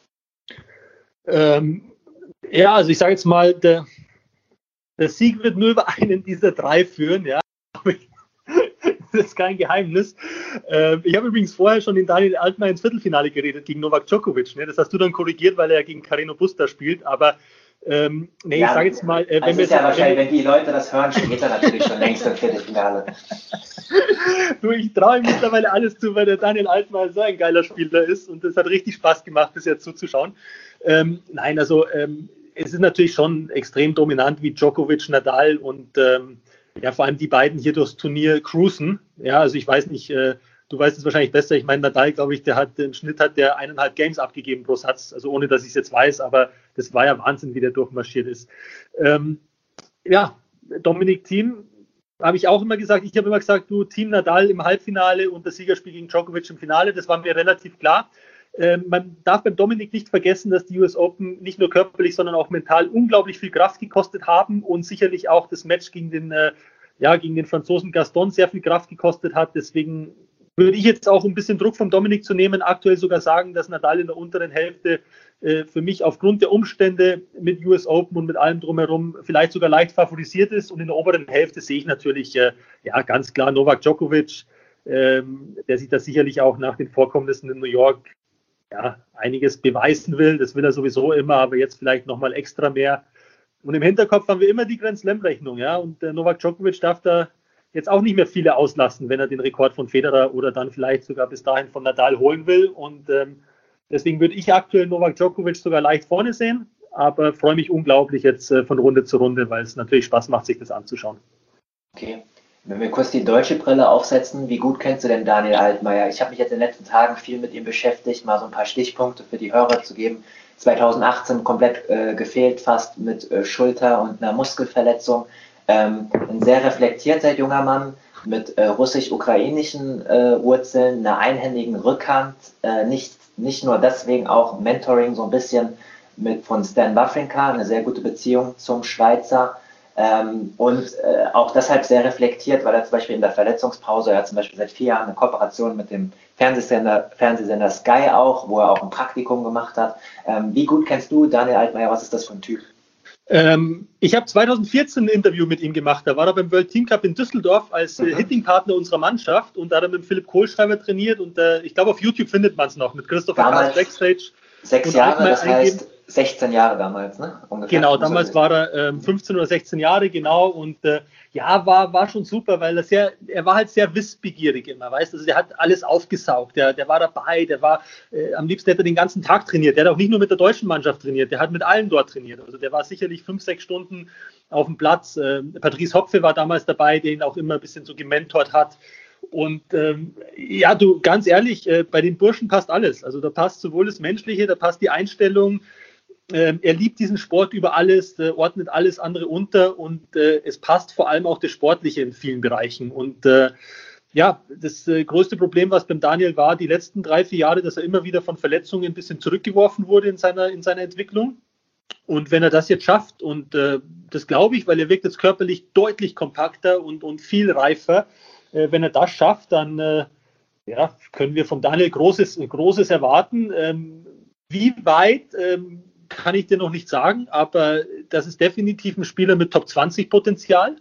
Ähm, ja, also ich sage jetzt mal, der, der Sieg wird nur über einen dieser drei führen, ja. Das ist kein Geheimnis. Ähm, ich habe übrigens vorher schon den Daniel Altmaier ins Viertelfinale geredet gegen Novak Djokovic. Ne? Das hast du dann korrigiert, weil er ja gegen Carreno Busta spielt. Aber Ähm, nee, ja, ich sage jetzt mal, äh, wenn wir ist ja wahrscheinlich, wenn die Leute das hören, steht er natürlich schon längst im Viertelfinale. Du, ich traue ihm mittlerweile alles zu, weil der Daniel Altmaier so ein geiler Spieler ist und es hat richtig Spaß gemacht, bis jetzt zuzuschauen. Ähm, nein, also ähm, es ist natürlich schon extrem dominant, wie Djokovic, Nadal und ähm, ja, vor allem die beiden hier durchs Turnier cruisen. Ja, also ich weiß nicht, äh, du weißt es wahrscheinlich besser. Ich meine, Nadal, glaube ich, der hat im Schnitt hat der eineinhalb Games abgegeben pro Satz, also ohne, dass ich es jetzt weiß, aber das war ja Wahnsinn, wie der durchmarschiert ist. Ähm, ja, Dominic Thiem, habe ich auch immer gesagt, ich habe immer gesagt, du, Team Nadal im Halbfinale und das Siegerspiel gegen Djokovic im Finale, das war mir relativ klar. Ähm, man darf beim Dominik nicht vergessen, dass die U S Open nicht nur körperlich, sondern auch mental unglaublich viel Kraft gekostet haben und sicherlich auch das Match gegen den, äh, ja, gegen den Franzosen Gaston sehr viel Kraft gekostet hat. Deswegen würde ich jetzt auch ein bisschen Druck vom Dominik zu nehmen, aktuell sogar sagen, dass Nadal in der unteren Hälfte äh, für mich aufgrund der Umstände mit U S Open und mit allem drumherum vielleicht sogar leicht favorisiert ist. Und in der oberen Hälfte sehe ich natürlich äh, ja ganz klar Novak Djokovic, ähm, der sich da sicherlich auch nach den Vorkommnissen in New York ja einiges beweisen will. Das will er sowieso immer, aber jetzt vielleicht nochmal extra mehr. Und im Hinterkopf haben wir immer die Grand Slam-Rechnung, ja. Und äh, Novak Djokovic darf da jetzt auch nicht mehr viele auslassen, wenn er den Rekord von Federer oder dann vielleicht sogar bis dahin von Nadal holen will. Und ähm, deswegen würde ich aktuell Novak Djokovic sogar leicht vorne sehen, aber freue mich unglaublich jetzt äh, von Runde zu Runde, weil es natürlich Spaß macht, sich das anzuschauen. Okay, wenn wir kurz die deutsche Brille aufsetzen, wie gut kennst du denn Daniel Altmaier? Ich habe mich jetzt in den letzten Tagen viel mit ihm beschäftigt, mal so ein paar Stichpunkte für die Hörer zu geben. zweitausendachtzehn komplett äh, gefehlt, fast mit äh, Schulter- und einer Muskelverletzung. Ähm, ein sehr reflektierter junger Mann mit äh, russisch-ukrainischen äh, Wurzeln, einer einhändigen Rückhand, äh, nicht, nicht nur deswegen auch Mentoring so ein bisschen mit von Stan Wawrinka, eine sehr gute Beziehung zum Schweizer ähm, und äh, auch deshalb sehr reflektiert, weil er zum Beispiel in der Verletzungspause, er hat zum Beispiel seit vier Jahren eine Kooperation mit dem Fernsehsender, Fernsehsender Sky auch, wo er auch ein Praktikum gemacht hat. Ähm, wie gut kennst du Daniel Altmaier, was ist das für ein Typ? Ähm, ich habe zweitausendvierzehn ein Interview mit ihm gemacht. Da war er beim World Team Cup in Düsseldorf als äh, Hitting-Partner unserer Mannschaft und da hat er mit Philipp Kohlschreiber trainiert und äh, ich glaube auf YouTube findet man es noch mit Christopher Kaas Backstage. Sechs Jahre, das heißt sechzehn Jahre damals, ne? Ungefähr. Genau, damals war er ähm, fünfzehn oder sechzehn Jahre, genau. Und äh, ja, war, war schon super, weil er sehr, er war halt sehr wissbegierig immer, weißt du? Also der hat alles aufgesaugt, der, der war dabei, der war, äh, am liebsten hätte er den ganzen Tag trainiert. Der hat auch nicht nur mit der deutschen Mannschaft trainiert, der hat mit allen dort trainiert. Also der war sicherlich fünf, sechs Stunden auf dem Platz. Äh, Patrice Hopfe war damals dabei, der ihn auch immer ein bisschen so gementort hat. Und ähm, ja, du, ganz ehrlich, äh, bei den Burschen passt alles. Also da passt sowohl das Menschliche, da passt die Einstellung. Ähm, er liebt diesen Sport über alles, äh, ordnet alles andere unter und äh, es passt vor allem auch das Sportliche in vielen Bereichen. Und äh, ja, das äh, größte Problem, was beim Daniel war, die letzten drei, vier Jahre, dass er immer wieder von Verletzungen ein bisschen zurückgeworfen wurde in seiner, in seiner Entwicklung. Und wenn er das jetzt schafft, und äh, das glaube ich, weil er wirkt jetzt körperlich deutlich kompakter und, und viel reifer, äh, wenn er das schafft, dann äh, ja, können wir von Daniel Großes, Großes erwarten. Ähm, wie weit ähm, kann ich dir noch nicht sagen, aber das ist definitiv ein Spieler mit Top zwanzig Potenzial.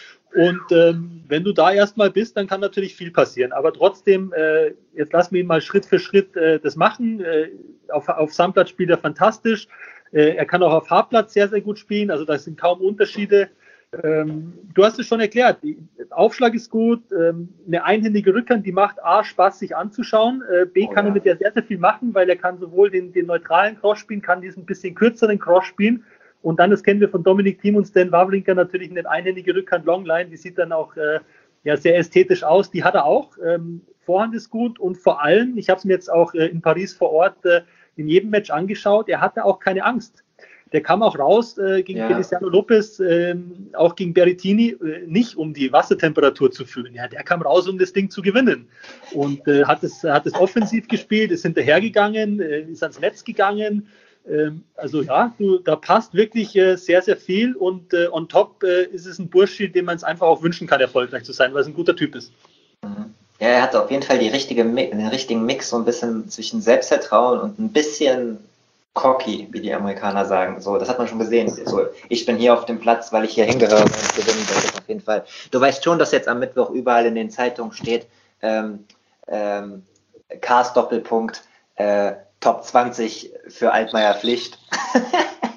Und ähm, wenn du da erstmal bist, dann kann natürlich viel passieren. Aber trotzdem, äh, jetzt lassen wir ihn mal Schritt für Schritt äh, das machen. Äh, auf, auf Sandplatz spielt er fantastisch. Äh, er kann auch auf Hartplatz sehr, sehr gut spielen. Also da sind kaum Unterschiede. Ähm, du hast es schon erklärt. Aufschlag ist gut. Ähm, eine einhändige Rückhand, die macht A, Spaß, sich anzuschauen. Äh, B, oh, kann ja. er mit der sehr, sehr viel machen, weil er kann sowohl den, den neutralen Cross spielen, kann diesen bisschen kürzeren Cross spielen. Und dann, das kennen wir von Dominic Thiem und Stan Wawrinka, natürlich eine einhändige Rückhand Longline. Die sieht dann auch äh, ja, sehr ästhetisch aus. Die hat er auch. Ähm, Vorhand ist gut und vor allem, ich habe es mir jetzt auch äh, in Paris vor Ort äh, in jedem Match angeschaut, er hatte auch keine Angst. Der kam auch raus äh, gegen ja. Feliciano Lopez, äh, auch gegen Berrettini, äh, nicht um die Wassertemperatur zu fühlen. Ja, der kam raus, um das Ding zu gewinnen. Und äh, hat es hat es offensiv gespielt, ist hinterhergegangen, äh, ist ans Netz gegangen. Ähm, also ja, du, da passt wirklich äh, sehr, sehr viel. Und äh, on top äh, ist es ein Burschi, dem man es einfach auch wünschen kann, erfolgreich zu sein, weil es ein guter Typ ist. Ja, er hat auf jeden Fall die richtige, den richtigen Mix, so ein bisschen zwischen Selbstvertrauen und ein bisschen cocky, wie die Amerikaner sagen. So, das hat man schon gesehen. So, ich bin hier auf dem Platz, weil ich hier hingehöre und gewinnen wollte auf jeden Fall. Du weißt schon, dass jetzt am Mittwoch überall in den Zeitungen steht, ähm, ähm, Kaas Doppelpunkt, äh, Top zwanzig für Altmaier Pflicht.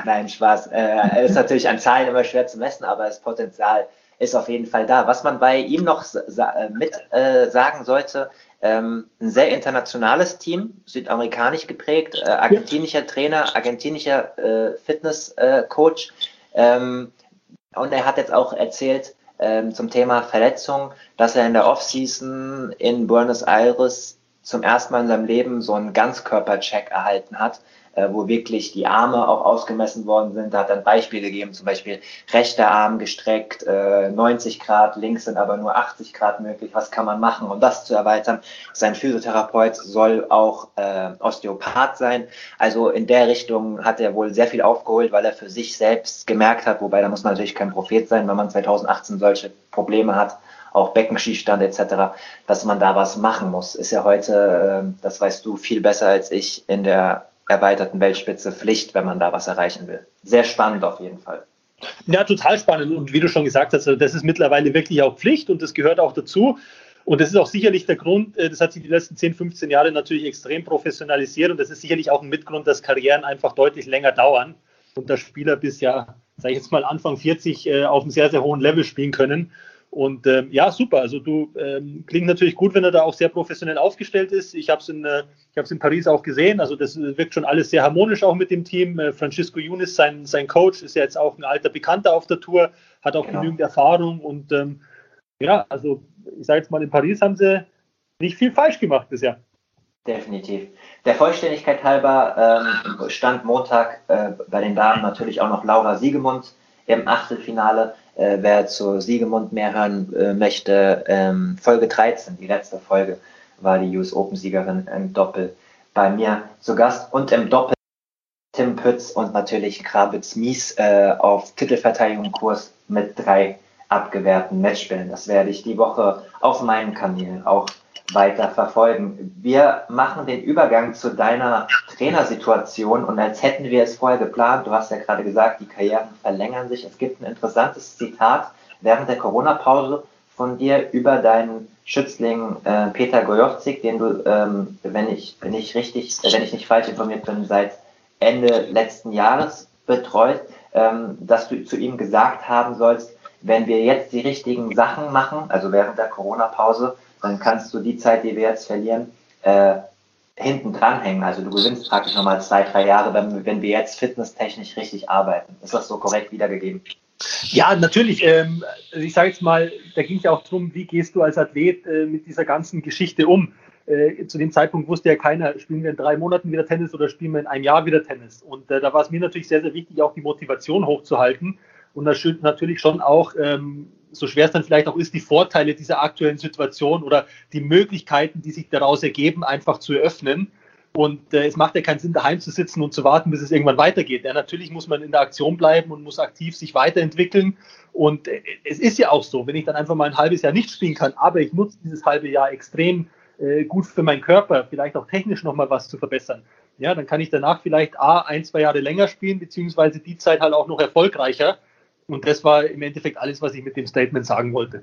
Nein, Spaß. Äh, ist natürlich an Zahlen immer schwer zu messen, aber das Potenzial ist auf jeden Fall da. Was man bei ihm noch sa- mit äh, sagen sollte, ähm, ein sehr internationales Team, südamerikanisch geprägt, äh, argentinischer Trainer, argentinischer äh, Fitnesscoach. Äh, ähm, und er hat jetzt auch erzählt ähm, zum Thema Verletzung, dass er in der Offseason in Buenos Aires zum ersten Mal in seinem Leben so einen Ganzkörpercheck erhalten hat, äh, wo wirklich die Arme auch ausgemessen worden sind. Da hat er ein Beispiel gegeben, zum Beispiel rechter Arm gestreckt, äh, neunzig Grad, links sind aber nur achtzig Grad möglich. Was kann man machen, um das zu erweitern? Sein Physiotherapeut soll auch äh, Osteopath sein. Also in der Richtung hat er wohl sehr viel aufgeholt, weil er für sich selbst gemerkt hat, wobei da muss man natürlich kein Prophet sein, wenn man zweitausendachtzehn solche Probleme hat, auch Beckenschießstand et cetera, dass man da was machen muss. Ist ja heute, äh, das weißt du viel besser als ich, in der erweiterten Weltspitze Pflicht, wenn man da was erreichen will. Sehr spannend auf jeden Fall. Ja, total spannend. Und wie du schon gesagt hast, also das ist mittlerweile wirklich auch Pflicht und das gehört auch dazu. Und das ist auch sicherlich der Grund, das hat sich die letzten zehn, fünfzehn Jahre natürlich extrem professionalisiert und das ist sicherlich auch ein Mitgrund, dass Karrieren einfach deutlich länger dauern und dass Spieler bis ja, sage ich jetzt mal, Anfang vierzig äh, auf einem sehr, sehr hohen Level spielen können. Und ähm, ja, super. Also du ähm, klingt natürlich gut, wenn er da auch sehr professionell aufgestellt ist. Ich habe es in, äh, ich habe es in Paris auch gesehen. Also das wirkt schon alles sehr harmonisch auch mit dem Team. Äh, Francisco Yunes, sein, sein Coach, ist ja jetzt auch ein alter Bekannter auf der Tour, hat auch genau. genügend Erfahrung. Und ähm, ja, also ich sage jetzt mal, in Paris haben sie nicht viel falsch gemacht bisher. Definitiv. Der Vollständigkeit halber ähm, stand Montag äh, bei den Damen natürlich auch noch Laura Siegemund im Achtelfinale. Äh, wer zu Siegemund mehr hören äh, möchte, ähm, Folge dreizehn, die letzte Folge, war die U S Open-Siegerin im Doppel bei mir zu Gast und im Doppel Tim Pütz und natürlich Krabitz-Mies äh, auf Titelverteidigungskurs mit drei abgewehrten Matchspielen. Das werde ich die Woche auf meinen Kanälen auch weiter verfolgen. Wir machen den Übergang zu deiner Trainersituation und als hätten wir es vorher geplant, du hast ja gerade gesagt, die Karrieren verlängern sich. Es gibt ein interessantes Zitat während der Corona-Pause von dir über deinen Schützling äh, Peter Gojowczyk, den du, ähm, wenn ich, wenn ich richtig, äh, wenn ich nicht falsch informiert bin, seit Ende letzten Jahres betreut, ähm, dass du zu ihm gesagt haben sollst, wenn wir jetzt die richtigen Sachen machen, also während der Corona-Pause, dann kannst du die Zeit, die wir jetzt verlieren, äh, hinten dranhängen. Also du gewinnst praktisch nochmal zwei, drei Jahre, wenn, wenn wir jetzt fitnesstechnisch richtig arbeiten. Ist das so korrekt wiedergegeben? Ja, natürlich. Ähm, ich sage jetzt mal, da ging es ja auch darum, wie gehst du als Athlet äh, mit dieser ganzen Geschichte um? Äh, zu dem Zeitpunkt wusste ja keiner, spielen wir in drei Monaten wieder Tennis oder spielen wir in einem Jahr wieder Tennis. Und äh, da war es mir natürlich sehr, sehr wichtig, auch die Motivation hochzuhalten. Und natürlich schon auch, ähm, so schwer es dann vielleicht auch ist, die Vorteile dieser aktuellen Situation oder die Möglichkeiten, die sich daraus ergeben, einfach zu eröffnen. Und äh, es macht ja keinen Sinn, daheim zu sitzen und zu warten, bis es irgendwann weitergeht. Ja, natürlich muss man in der Aktion bleiben und muss aktiv sich weiterentwickeln. Und äh, es ist ja auch so, wenn ich dann einfach mal ein halbes Jahr nicht spielen kann, aber ich nutze dieses halbe Jahr extrem äh, gut für meinen Körper, vielleicht auch technisch nochmal was zu verbessern. Ja, dann kann ich danach vielleicht A, ein, zwei Jahre länger spielen, beziehungsweise die Zeit halt auch noch erfolgreicher. Und das war im Endeffekt alles, was ich mit dem Statement sagen wollte.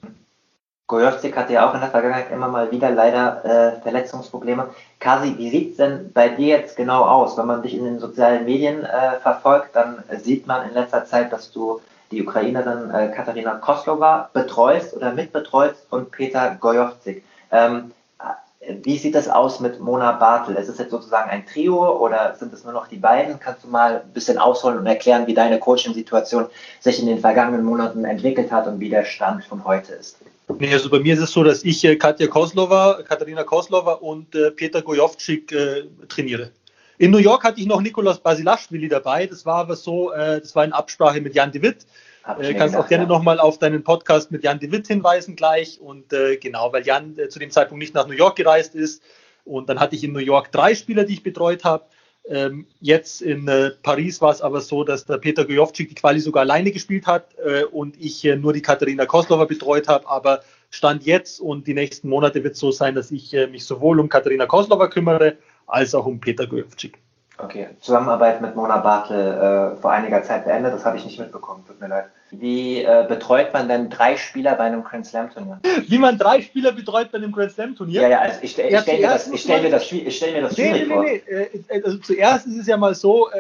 Gojowczyk hatte ja auch in der Vergangenheit immer mal wieder leider äh, Verletzungsprobleme. Kasi, wie sieht es denn bei dir jetzt genau aus? Wenn man dich in den sozialen Medien äh, verfolgt, dann sieht man in letzter Zeit, dass du die Ukrainerin äh, Katarina Kozlova betreust oder mitbetreust und Peter Gojowczyk. Ähm, Wie sieht das aus mit Mona Bartel? Ist es jetzt sozusagen ein Trio oder sind es nur noch die beiden? Kannst du mal ein bisschen ausholen und erklären, wie deine Coaching-Situation sich in den vergangenen Monaten entwickelt hat und wie der Stand von heute ist? Nee, also bei mir ist es so, dass ich äh, Katja Kozlova, Katarina Kozlova und äh, Peter Gojowczyk äh, trainiere. In New York hatte ich noch Nikolaus Basilashvili dabei. Das war aber so, äh, das war in Absprache mit Jan de Witt. Äh, kannst gedacht, auch gerne ja. nochmal auf deinen Podcast mit Jan de Witt hinweisen gleich. Und äh, genau, weil Jan äh, zu dem Zeitpunkt nicht nach New York gereist ist. Und dann hatte ich in New York drei Spieler, die ich betreut habe. Ähm, jetzt in äh, Paris war es aber so, dass der Peter Gojowczyk die Quali sogar alleine gespielt hat äh, und ich äh, nur die Katarina Kozlova betreut habe. Aber Stand jetzt und die nächsten Monate wird es so sein, dass ich äh, mich sowohl um Katarina Kozlova kümmere, als auch um Peter Gojowczyk. Okay, Zusammenarbeit mit Mona Bartel äh, vor einiger Zeit beendet, das habe ich nicht mitbekommen, tut mir leid. Wie äh, betreut man denn drei Spieler bei einem Grand Slam Turnier? Wie man drei Spieler betreut bei einem Grand Slam Turnier? Ja, ja, also ich, ich, ich stelle mir das, ich stell mir das, ich stell mir das schwierig nee, nee, vor. Nee, nee, nee. Also zuerst ist es ja mal so,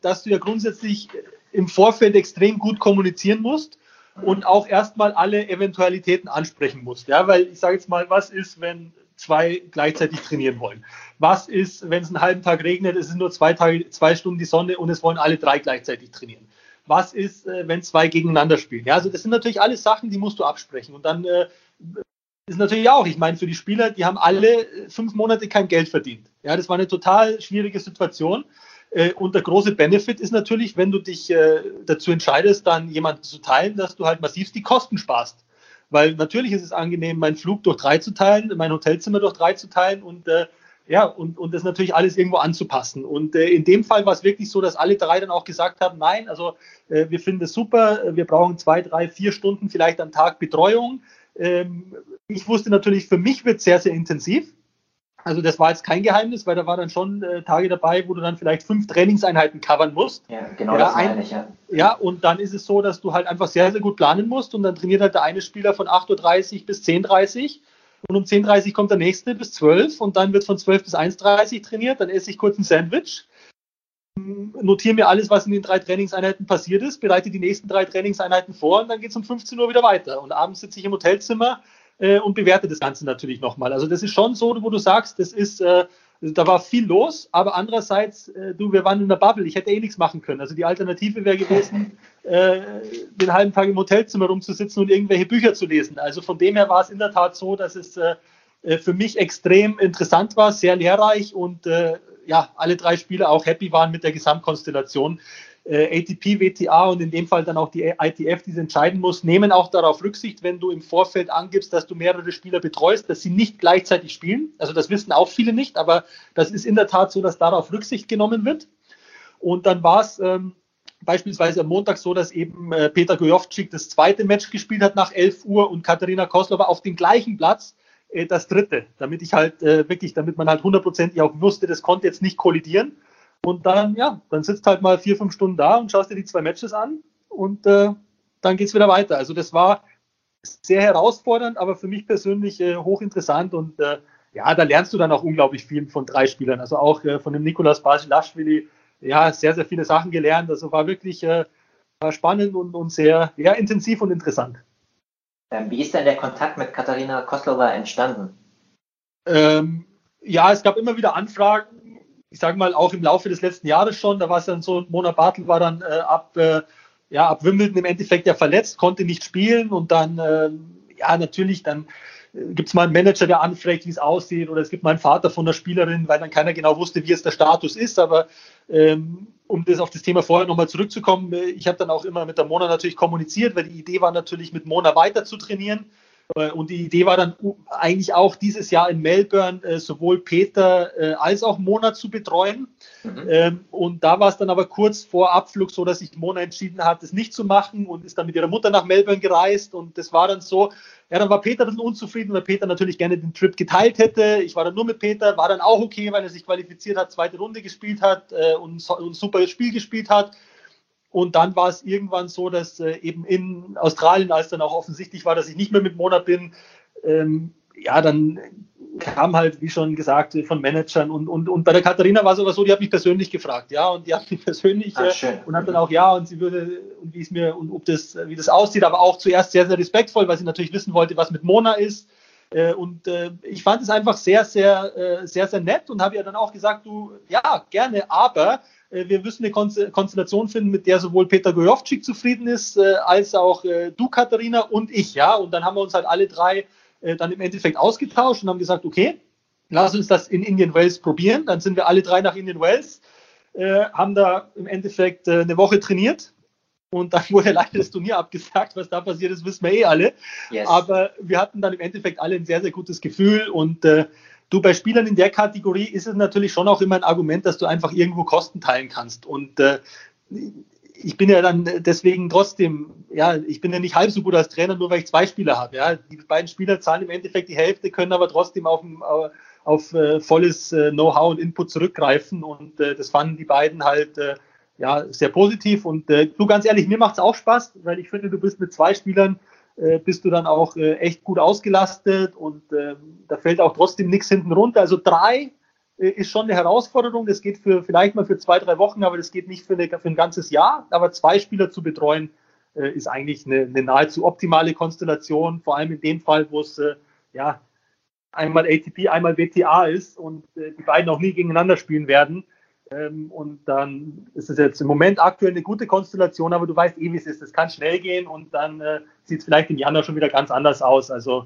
dass du ja grundsätzlich im Vorfeld extrem gut kommunizieren musst und auch erstmal alle Eventualitäten ansprechen musst. Ja, weil ich sage jetzt mal, was ist, wenn zwei gleichzeitig trainieren wollen? Was ist, wenn es einen halben Tag regnet, es sind nur zwei Tage, zwei Stunden die Sonne und es wollen alle drei gleichzeitig trainieren? Was ist, wenn zwei gegeneinander spielen? Ja, also das sind natürlich alles Sachen, die musst du absprechen. Und dann äh, ist natürlich auch, ich meine, für die Spieler, die haben alle fünf Monate kein Geld verdient. Ja, das war eine total schwierige Situation. Äh, und der große Benefit ist natürlich, wenn du dich äh, dazu entscheidest, dann jemanden zu teilen, dass du halt massivst die Kosten sparst. Weil natürlich ist es angenehm, meinen Flug durch drei zu teilen, mein Hotelzimmer durch drei zu teilen und äh, ja, und, und das natürlich alles irgendwo anzupassen. Und äh, in dem Fall war es wirklich so, dass alle drei dann auch gesagt haben, nein, also äh, wir finden das super, wir brauchen zwei, drei, vier Stunden vielleicht am Tag Betreuung. Ähm, ich wusste natürlich, für mich wird es sehr, sehr intensiv. Also das war jetzt kein Geheimnis, weil da war dann schon äh, Tage dabei, wo du dann vielleicht fünf Trainingseinheiten covern musst. Ja, genau, ja, das meine ich, ja. Ja, und dann ist es so, dass du halt einfach sehr, sehr gut planen musst und dann trainiert halt der eine Spieler von acht Uhr dreißig bis zehn Uhr dreißig und um zehn Uhr dreißig kommt der nächste bis zwölf und dann wird von zwölf bis eins Uhr dreißig trainiert, dann esse ich kurz ein Sandwich, notiere mir alles, was in den drei Trainingseinheiten passiert ist, bereite die nächsten drei Trainingseinheiten vor und dann geht es um fünfzehn Uhr wieder weiter und abends sitze ich im Hotelzimmer äh, und bewerte das Ganze natürlich nochmal. Also das ist schon so, wo du sagst, das ist, äh, da war viel los, aber andererseits, äh, du, wir waren in der Bubble, ich hätte eh nichts machen können. Also die Alternative wäre gewesen, äh, den halben Tag im Hotelzimmer rumzusitzen und irgendwelche Bücher zu lesen. Also von dem her war es in der Tat so, dass es äh, für mich extrem interessant war, sehr lehrreich und äh, ja, alle drei Spieler auch happy waren mit der Gesamtkonstellation. Äh, A T P, W T A und in dem Fall dann auch die I T F, die es entscheiden muss, nehmen auch darauf Rücksicht, wenn du im Vorfeld angibst, dass du mehrere Spieler betreust, dass sie nicht gleichzeitig spielen. Also das wissen auch viele nicht, aber das ist in der Tat so, dass darauf Rücksicht genommen wird. Und dann war es ähm, beispielsweise am Montag so, dass eben äh, Peter Gojowczyk das zweite Match gespielt hat nach elf Uhr und Katarina Kozlova auf dem gleichen Platz äh, das dritte, damit ich halt äh, wirklich, damit man halt hundertprozentig auch wusste, das konnte jetzt nicht kollidieren. Und dann, ja, dann sitzt halt mal vier, fünf Stunden da und schaust dir die zwei Matches an und äh, dann geht's wieder weiter. Also das war sehr herausfordernd, aber für mich persönlich äh, hochinteressant und äh, ja, da lernst du dann auch unglaublich viel von drei Spielern. Also auch äh, von dem Nicolas Basilashvili, ja, sehr, sehr viele Sachen gelernt. Also war wirklich äh, war spannend und, und sehr ja, intensiv und interessant. Ähm, wie ist denn der Kontakt mit Katarina Kozlova entstanden? Ähm, ja, es gab immer wieder Anfragen. Ich sage mal, auch im Laufe des letzten Jahres schon, da war es dann so, Mona Bartel war dann äh, ab, äh, ja, ab Wimbledon im Endeffekt ja verletzt, konnte nicht spielen und dann, äh, ja, natürlich, dann äh, gibt es mal einen Manager, der anfragt, wie es aussieht oder es gibt mal einen Vater von der Spielerin, weil dann keiner genau wusste, wie es der Status ist, aber ähm, um das auf das Thema vorher nochmal zurückzukommen, äh, ich habe dann auch immer mit der Mona natürlich kommuniziert, weil die Idee war natürlich, mit Mona weiter zu trainieren. Und die Idee war dann eigentlich auch dieses Jahr in Melbourne äh, sowohl Peter äh, als auch Mona zu betreuen. Mhm. Ähm, und da war es dann aber kurz vor Abflug so, dass sich Mona entschieden hat, das nicht zu machen und ist dann mit ihrer Mutter nach Melbourne gereist. Und das war dann so, ja, dann war Peter ein bisschen unzufrieden, weil Peter natürlich gerne den Trip geteilt hätte. Ich war dann nur mit Peter, war dann auch okay, weil er sich qualifiziert hat, zweite Runde gespielt hat äh, und so, ein super Spiel gespielt hat. Und dann war es irgendwann so, dass äh, eben in Australien, als dann auch offensichtlich war, dass ich nicht mehr mit Mona bin, ähm, ja, dann kam halt, wie schon gesagt, von Managern und, und, und bei der Katharina war es aber so, die hat mich persönlich gefragt, ja, und die hat mich persönlich äh, und hat dann auch, ja, und sie würde, und wie es mir, und ob das, wie das aussieht, aber auch zuerst sehr, sehr respektvoll, weil sie natürlich wissen wollte, was mit Mona ist. Äh, und äh, ich fand es einfach sehr, sehr, äh, sehr, sehr nett und habe ihr dann auch gesagt, du, ja, gerne, aber wir müssen eine Konstellation finden, mit der sowohl Peter Gojowczyk zufrieden ist, äh, als auch äh, du, Katharina, und ich. Ja, und dann haben wir uns halt alle drei äh, dann im Endeffekt ausgetauscht und haben gesagt, okay, lass uns das in Indian Wells probieren. Dann sind wir alle drei nach Indian Wells, äh, haben da im Endeffekt äh, eine Woche trainiert und dann wurde leider das Turnier abgesagt. Was da passiert ist, wissen wir eh alle. Yes. Aber wir hatten dann im Endeffekt alle ein sehr, sehr gutes Gefühl und äh, du, bei Spielern in der Kategorie ist es natürlich schon auch immer ein Argument, dass du einfach irgendwo Kosten teilen kannst. Und äh, ich bin ja dann deswegen trotzdem, ja, ich bin ja nicht halb so gut als Trainer, nur weil ich zwei Spieler habe. Ja. Die beiden Spieler zahlen im Endeffekt die Hälfte, können aber trotzdem auf, auf äh, volles äh, Know-how und Input zurückgreifen. Und äh, das fanden die beiden halt äh, ja, sehr positiv. Und äh, du, ganz ehrlich, mir macht es auch Spaß, weil ich finde, du bist mit zwei Spielern Äh, bist du dann auch äh, echt gut ausgelastet und äh, da fällt auch trotzdem nichts hinten runter. Also drei äh, ist schon eine Herausforderung. Das geht für vielleicht mal für zwei, drei Wochen, aber das geht nicht für, eine, für ein ganzes Jahr. Aber zwei Spieler zu betreuen, äh, ist eigentlich eine, eine nahezu optimale Konstellation, vor allem in dem Fall, wo es äh, ja einmal A T P, einmal W T A ist und äh, die beiden auch nie gegeneinander spielen werden. Ähm, und dann ist es jetzt im Moment aktuell eine gute Konstellation, aber du weißt eh, wie es ist. Es kann schnell gehen und dann äh, sieht es vielleicht im Januar schon wieder ganz anders aus. Also,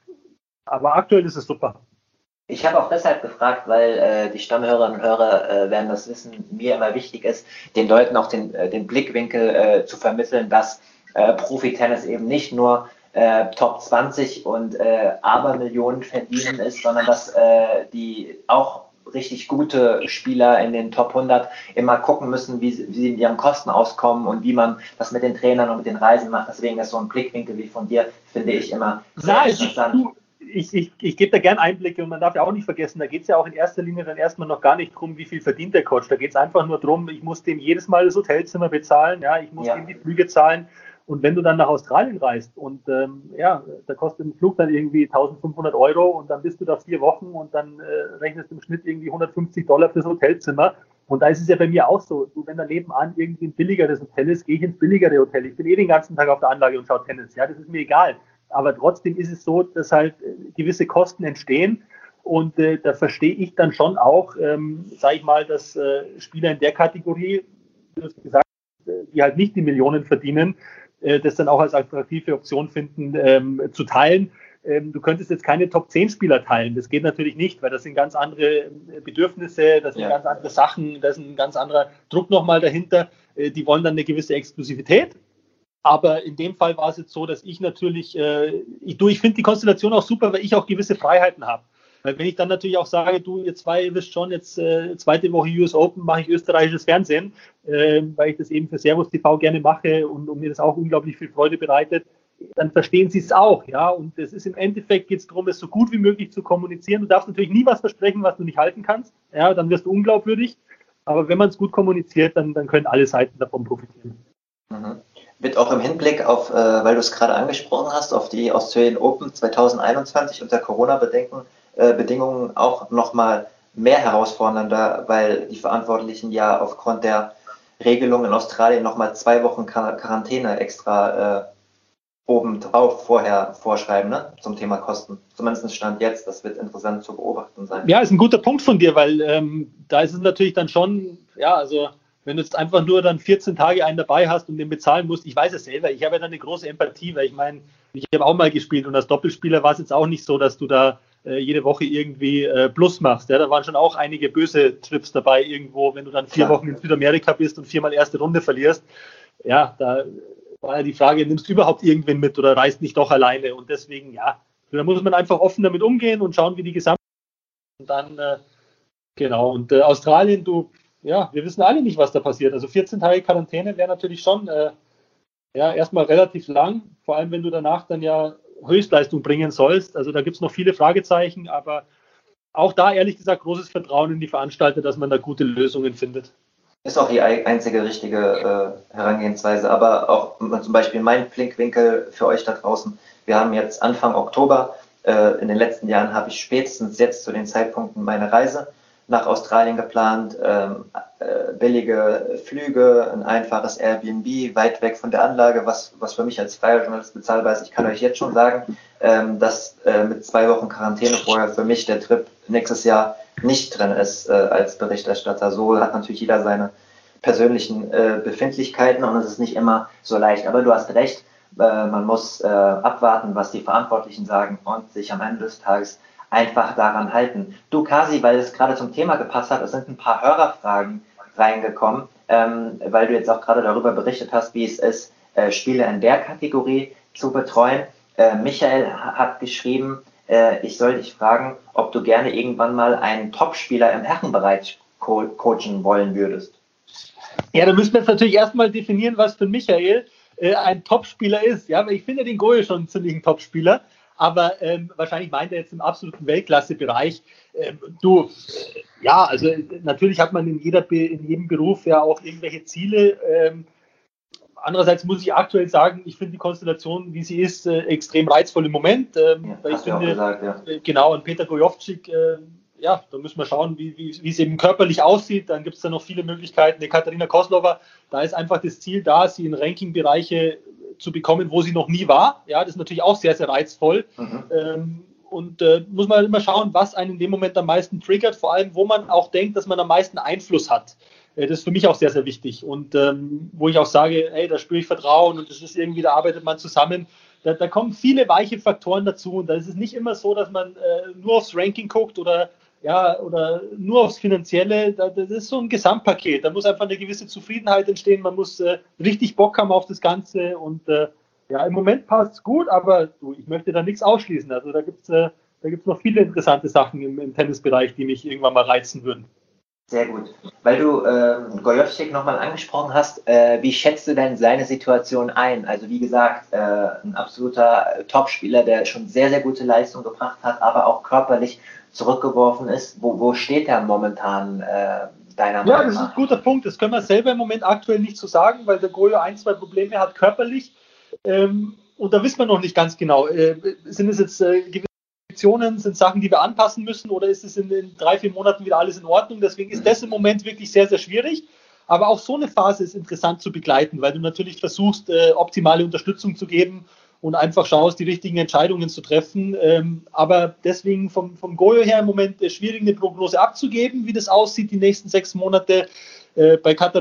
aber aktuell ist es super. Ich habe auch deshalb gefragt, weil äh, die Stammhörerinnen und Hörer äh, werden das wissen, mir immer wichtig ist, den Leuten auch den, äh, den Blickwinkel äh, zu vermitteln, dass äh, Profi-Tennis eben nicht nur äh, Top zwanzig und äh, Abermillionen verdienen ist, sondern dass äh, die auch richtig gute Spieler in den Top hundert immer gucken müssen, wie sie, wie sie mit ihren Kosten auskommen und wie man das mit den Trainern und mit den Reisen macht. Deswegen ist so ein Blickwinkel wie von dir, finde ich, immer sehr Na, interessant. Ich, ich, ich gebe da gerne Einblicke und man darf ja auch nicht vergessen, da geht es ja auch in erster Linie dann erstmal noch gar nicht darum, wie viel verdient der Coach. Da geht es einfach nur darum, ich muss dem jedes Mal das Hotelzimmer bezahlen, ja, ich muss ja. dem die Flüge zahlen. Und wenn du dann nach Australien reist und ähm, ja, da kostet ein Flug dann irgendwie eintausendfünfhundert Euro und dann bist du da vier Wochen und dann äh, rechnest du im Schnitt irgendwie hundertfünfzig Dollar fürs Hotelzimmer. Und da ist es ja bei mir auch so, du, wenn da nebenan irgendwie ein billigeres Hotel ist, gehe ich ins billigere Hotel. Ich bin eh den ganzen Tag auf der Anlage und schaue Tennis. Ja, das ist mir egal. Aber trotzdem ist es so, dass halt gewisse Kosten entstehen. Und äh, da verstehe ich dann schon auch, ähm, sage ich mal, dass äh, Spieler in der Kategorie, wie du es gesagt hast, die halt nicht die Millionen verdienen, das dann auch als attraktive Option finden, ähm, zu teilen. Ähm, du könntest jetzt keine Top zehn Spieler teilen. Das geht natürlich nicht, weil das sind ganz andere Bedürfnisse, das sind ja. ganz andere Sachen, da ist ein ganz anderer Druck nochmal dahinter. Äh, die wollen dann eine gewisse Exklusivität. Aber in dem Fall war es jetzt so, dass ich natürlich, äh, ich, du, ich finde die Konstellation auch super, weil ich auch gewisse Freiheiten habe. Weil wenn ich dann natürlich auch sage, du, ihr zwei wisst schon, jetzt äh, zweite Woche U S Open mache ich österreichisches Fernsehen, äh, weil ich das eben für Servus T V gerne mache und, und mir das auch unglaublich viel Freude bereitet, dann verstehen sie es auch, ja. Und es ist im Endeffekt, geht es darum, es so gut wie möglich zu kommunizieren. Du darfst natürlich nie was versprechen, was du nicht halten kannst, ja, dann wirst du unglaubwürdig. Aber wenn man es gut kommuniziert, dann, dann können alle Seiten davon profitieren. Mhm. Wird auch im Hinblick auf, äh, weil du es gerade angesprochen hast, auf die Australian Open zwanzig einundzwanzig unter Corona-Bedingungen Bedingungen auch nochmal mehr herausfordernder, weil die Verantwortlichen ja aufgrund der Regelung in Australien nochmal zwei Wochen Quarantäne extra äh, obendrauf vorher vorschreiben, ne? Zum Thema Kosten. Zumindest Stand jetzt, das wird interessant zu beobachten sein. Ja, ist ein guter Punkt von dir, weil ähm, da ist es natürlich dann schon, ja, also wenn du jetzt einfach nur dann vierzehn Tage einen dabei hast und den bezahlen musst, ich weiß es selber, ich habe ja dann eine große Empathie, weil ich meine, ich habe auch mal gespielt und als Doppelspieler war es jetzt auch nicht so, dass du da äh, jede Woche irgendwie äh, Plus machst. Ja? Da waren schon auch einige böse Trips dabei irgendwo, wenn du dann vier Klar. Wochen in Südamerika bist und viermal erste Runde verlierst. Ja, da war ja die Frage, nimmst du überhaupt irgendwen mit oder reist nicht doch alleine? Und deswegen, ja, da muss man einfach offen damit umgehen und schauen, wie die Gesamt und dann, äh, genau, und äh, Australien, du, ja, wir wissen alle nicht, was da passiert. Also vierzehn Tage Quarantäne wäre natürlich schon äh, ja, erstmal relativ lang, vor allem wenn du danach dann ja Höchstleistung bringen sollst. Also da gibt es noch viele Fragezeichen, aber auch da ehrlich gesagt großes Vertrauen in die Veranstalter, dass man da gute Lösungen findet. Ist auch die einzige richtige äh, Herangehensweise, aber auch zum Beispiel mein Blickwinkel für euch da draußen. Wir haben jetzt Anfang Oktober, äh, in den letzten Jahren habe ich spätestens jetzt zu den Zeitpunkten meine Reise nach Australien geplant, ähm, äh, billige Flüge, ein einfaches Airbnb, weit weg von der Anlage, was, was für mich als freier Journalist bezahlbar ist. Ich kann euch jetzt schon sagen, ähm, dass äh, mit zwei Wochen Quarantäne vorher für mich der Trip nächstes Jahr nicht drin ist äh, als Berichterstatter. So hat natürlich jeder seine persönlichen äh, Befindlichkeiten und es ist nicht immer so leicht. Aber du hast recht, äh, man muss äh, abwarten, was die Verantwortlichen sagen und sich am Ende des Tages einfach daran halten. Du, Kasi, weil es gerade zum Thema gepasst hat, es sind ein paar Hörerfragen reingekommen, ähm, weil du jetzt auch gerade darüber berichtet hast, wie es ist, äh, Spiele in der Kategorie zu betreuen. Äh, Michael hat geschrieben, äh, ich soll dich fragen, ob du gerne irgendwann mal einen Topspieler im Herrenbereich co- coachen wollen würdest. Ja, da müssen wir jetzt natürlich erstmal definieren, was für Michael äh, ein Topspieler ist. Ja, weil ich finde den Goje schon einen ziemlichen Topspieler. Aber ähm, wahrscheinlich meint er jetzt im absoluten Weltklasse-Bereich. Ähm, du, äh, ja, also natürlich hat man in, jeder Be- in jedem Beruf ja auch irgendwelche Ziele. Ähm, andererseits muss ich aktuell sagen, ich finde die Konstellation, wie sie ist, äh, extrem reizvoll im Moment. Ähm, Ja, weil ich hast du auch finde, gesagt, ja. äh, genau, und Peter Gojowczyk, äh, ja, da müssen wir schauen, wie, wie, wie es eben körperlich aussieht. Dann gibt es da noch viele Möglichkeiten. Die Katarina Kozlova, da ist einfach das Ziel da, sie in Ranking-Bereiche zu bekommen, wo sie noch nie war. Ja, das ist natürlich auch sehr, sehr reizvoll. Mhm. Ähm, und äh, muss man immer schauen, was einen in dem Moment am meisten triggert, vor allem, wo man auch denkt, dass man am meisten Einfluss hat. Äh, das ist für mich auch sehr, sehr wichtig. Und ähm, wo ich auch sage, hey, da spüre ich Vertrauen und das ist irgendwie, da arbeitet man zusammen. Da, da kommen viele weiche Faktoren dazu. Und da ist es nicht immer so, dass man äh, nur aufs Ranking guckt oder ja, oder nur aufs Finanzielle, das ist so ein Gesamtpaket. Da muss einfach eine gewisse Zufriedenheit entstehen, man muss äh, richtig Bock haben auf das Ganze und äh, ja, im Moment passt es gut, aber du, ich möchte da nichts ausschließen. Also da gibt es äh, da gibt's noch viele interessante Sachen im, im Tennisbereich, die mich irgendwann mal reizen würden. Sehr gut. Weil du äh, Gojowczyk nochmal angesprochen hast, äh, wie schätzt du denn seine Situation ein? Also wie gesagt, äh, ein absoluter Topspieler, der schon sehr, sehr gute Leistung gebracht hat, aber auch körperlich zurückgeworfen ist. Wo, wo steht er momentan äh, deiner Meinung nach? Ja, das ist ein guter Punkt. Das können wir selber im Moment aktuell nicht so sagen, weil der Gojo ein, zwei Probleme hat körperlich. Ähm, und da wissen wir noch nicht ganz genau. Äh, sind es jetzt äh, gewisse Aktionen, sind Sachen, die wir anpassen müssen oder ist es in, in drei, vier Monaten wieder alles in Ordnung? Deswegen ist das im Moment wirklich sehr, sehr schwierig. Aber auch so eine Phase ist interessant zu begleiten, weil du natürlich versuchst, äh, optimale Unterstützung zu geben und einfach schaust, die richtigen Entscheidungen zu treffen. Ähm, aber deswegen vom, vom Gojo her im Moment äh, schwierig, eine Prognose abzugeben, wie das aussieht die nächsten sechs Monate. Äh, bei Katarina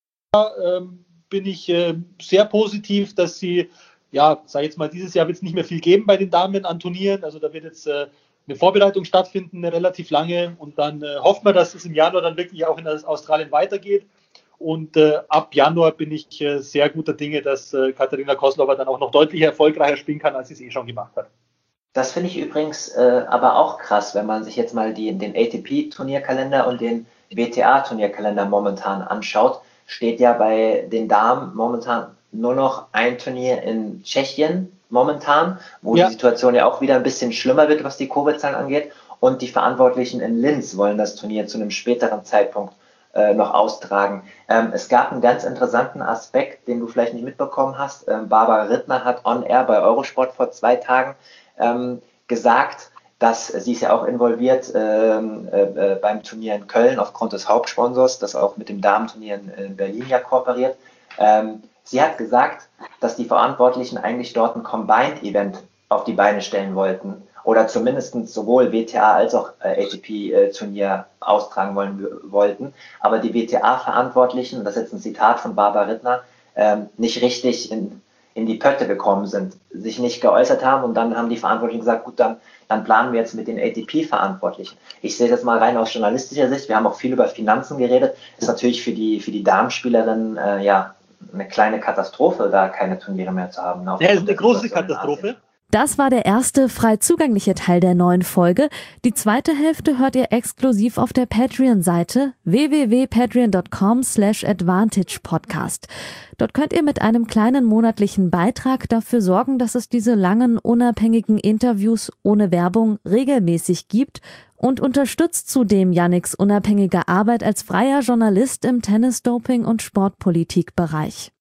äh, bin ich äh, sehr positiv, dass sie, ja, sag ich jetzt mal, dieses Jahr wird es nicht mehr viel geben bei den Damen an Turnieren. Also da wird jetzt äh, eine Vorbereitung stattfinden, eine relativ lange. Und dann äh, hoffen wir, dass es im Januar dann wirklich auch in Australien weitergeht. Und äh, ab Januar bin ich äh, sehr guter Dinge, dass äh, Katarina Kozlova dann auch noch deutlich erfolgreicher spielen kann, als sie es eh schon gemacht hat. Das finde ich übrigens äh, aber auch krass, wenn man sich jetzt mal die, den A T P-Turnierkalender und den W T A-Turnierkalender momentan anschaut, steht ja bei den Damen momentan nur noch ein Turnier in Tschechien momentan, wo ja. die Situation ja auch wieder ein bisschen schlimmer wird, was die Covid-Zahlen angeht. Und die Verantwortlichen in Linz wollen das Turnier zu einem späteren Zeitpunkt noch austragen. Ähm, es gab einen ganz interessanten Aspekt, den du vielleicht nicht mitbekommen hast. Ähm, Barbara Rittner hat on air bei Eurosport vor zwei Tagen ähm, gesagt, dass sie ist ja auch involviert ähm, äh, beim Turnier in Köln aufgrund des Hauptsponsors, das auch mit dem Damenturnier in, in Berlin ja kooperiert. Ähm, sie hat gesagt, dass die Verantwortlichen eigentlich dort ein Combined-Event auf die Beine stellen wollten. Oder zumindest sowohl W T A als auch äh, A T P-Turnier äh, austragen wollen, wollten. Aber die W T A-Verantwortlichen, das ist jetzt ein Zitat von Barbara Rittner, ähm, nicht richtig in, in die Pötte gekommen sind, sich nicht geäußert haben und dann haben die Verantwortlichen gesagt, gut, dann, dann planen wir jetzt mit den A T P-Verantwortlichen. Ich sehe das mal rein aus journalistischer Sicht, wir haben auch viel über Finanzen geredet, ist natürlich für die, für die Damenspielerinnen äh, ja eine kleine Katastrophe, da keine Turniere mehr zu haben. Ja, das ist eine große Katastrophe. Das war der erste frei zugängliche Teil der neuen Folge. Die zweite Hälfte hört ihr exklusiv auf der Patreon-Seite w w w punkt patreon punkt com slash advantage podcast. Dort könnt ihr mit einem kleinen monatlichen Beitrag dafür sorgen, dass es diese langen, unabhängigen Interviews ohne Werbung regelmäßig gibt und unterstützt zudem Yannicks unabhängige Arbeit als freier Journalist im Tennis-Doping- und Sportpolitik-Bereich.